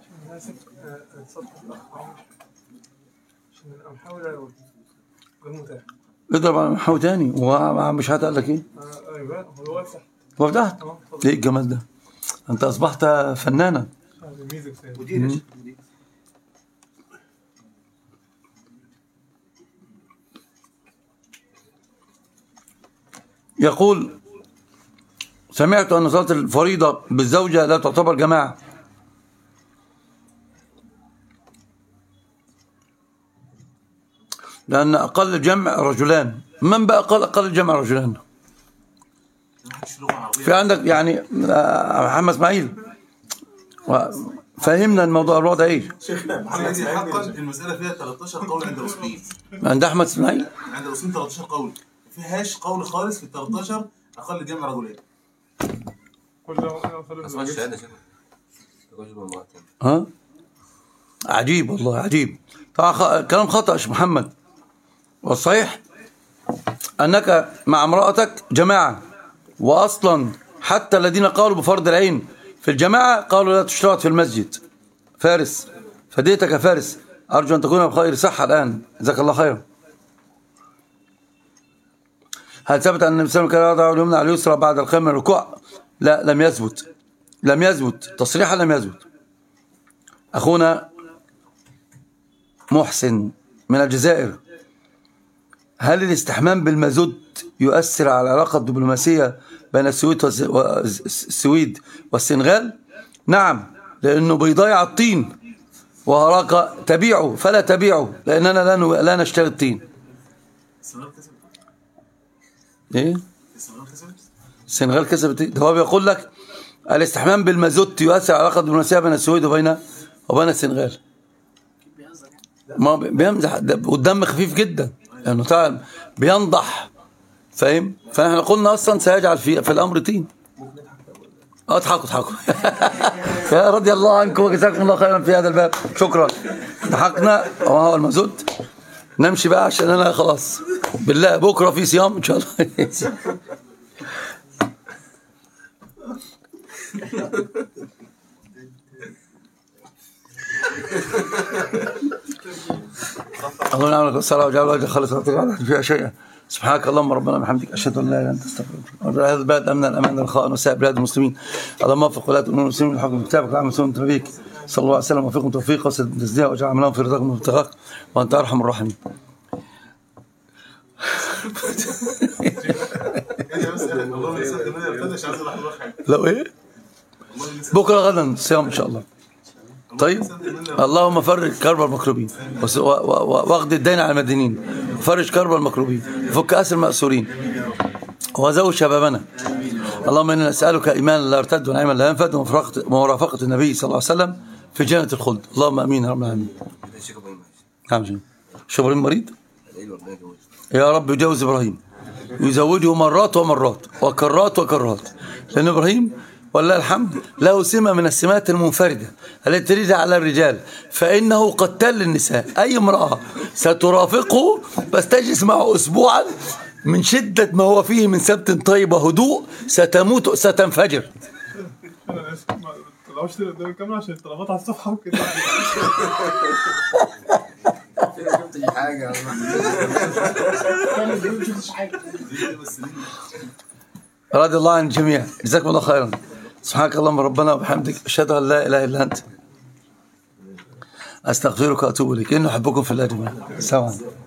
اضرب على محاو تاني، ومش هتقول لك ايه؟ هو تحت. ايه الجمال ده؟ انت اصبحت فنانا. يقول: سمعت ان صلاة الفريضة بالزوجة لا تعتبر جماعة، لأن أقل الجمع رجلان من بقى قال قال الجمع رجلان؟ في عندك يعني محمد اسماعيل فهمنا الموضوع الوضع ايه؟ شيخنا حقا المسألة فيها ثلاثة عشر قول عند الأصوليين. عند أحمد اسماعيل عند الأصوليين ثلاثة عشر قول، ما فيهاش قول خالص في ال ثلاثة عشر أقل جمع رجلين. اسمع الشهاده شكله رجل وامرأة. ها عجيب والله عجيب. طبعا خ... كلام خطأ يا محمد. والصحيح أنك مع امرأتك جماعة، وأصلا حتى الذين قالوا بفرض العين في الجماعة قالوا لا تشترط في المسجد. فارس فديتك فارس، أرجو أن تكون بخير صحة الآن، جزاك الله خيرا. هل ثبت أن النبي صلى الله عليه وسلم كان يضع اليمنى على اليسرى بعد القيام من الركوع؟ لا لم يثبت، لم يثبت تصريحا، لم يثبت. أخونا محسن من الجزائر، هل الاستحمام بالمازوت يؤثر على العلاقة الدبلوماسية بين السويد والسويد والسنغال؟ نعم، لأنه بيضيع الطين وهراك تبيعه فلا تبيعه، لأننا لا نشتري الطين. ايه السنغال كسبت ايه؟ ده هو بيقول لك الاستحمام بالمازوت يؤثر على العلاقة الدبلوماسية بين السويد وبين وبين السنغال. ما بيمزح والدم خفيف جدا لأنه يعني بينضح، فاهم؟ فاحنا قلنا اصلا سيجعل في في الامر طين. اضحكوا اضحكوا يا رضي الله عنكم وجزاكم الله خيرا في هذا الباب، شكرا. ضحكنا وهو المازوت. نمشي بقى عشان انا خلاص بالله بكره في صيام ان شاء الله. اللهم نعملك الصلاة وجعل وجه خالص فيها شيئا. سبحانك اللهم ربنا وبحمدك أشهد أن لا إله إلا أنت أستغفرك. هذا البلد أمنا الأمان الرخاء وسائر بلاد المسلمين. اللهم وفق ولاة أمور المسلمين للحكم بكتابك العام سنة نبيك صلى الله عليه وسلم، وفقهم توفيق وسد تسديدا واجعل عملهم في رضاك وابتغاك وأنت أرحم الراحمين. لو إيه؟ بكرة غدا صيام إن شاء الله. طيب اللهم فرج كرب المكروبين واقض الدين على المدينين وفرج كرب المكروبين وفك أسر المأسورين وزوج شبابنا. اللهم إنا نسألك إيمانا لا يرتد ونعيما لا ينفد ومرافقة النبي صلى الله عليه وسلم في جنة الخلد. اللهم أمين يا رب العالمين. نعم شو إبراهيم مريض؟ يا رب يجوز إبراهيم، يزوجه مرات ومرات وكرات وكرات، لأن إبراهيم والله الحمد له سمة من السمات المنفردة التي تريد على الرجال، فإنه قتال للنساء. أي امرأة سترافقه بس تجلس معه أسبوعا من شدة ما هو فيه من سبت طيب وهدوء ستموت ستنفجر. أنا آسف ما طلعوش قدام الكاميرا عشان طلبات على الصفحة وكده. شفتش حاجة رضي الله عن الجميع، جزاكم الله خيرا. سبحانك اللهم ربنا وبحمدك أشهد أن لا إله إلا أنت أستغفرك وأتوب إليك. إني أحبكم في الله جميعا. السلام عليكم.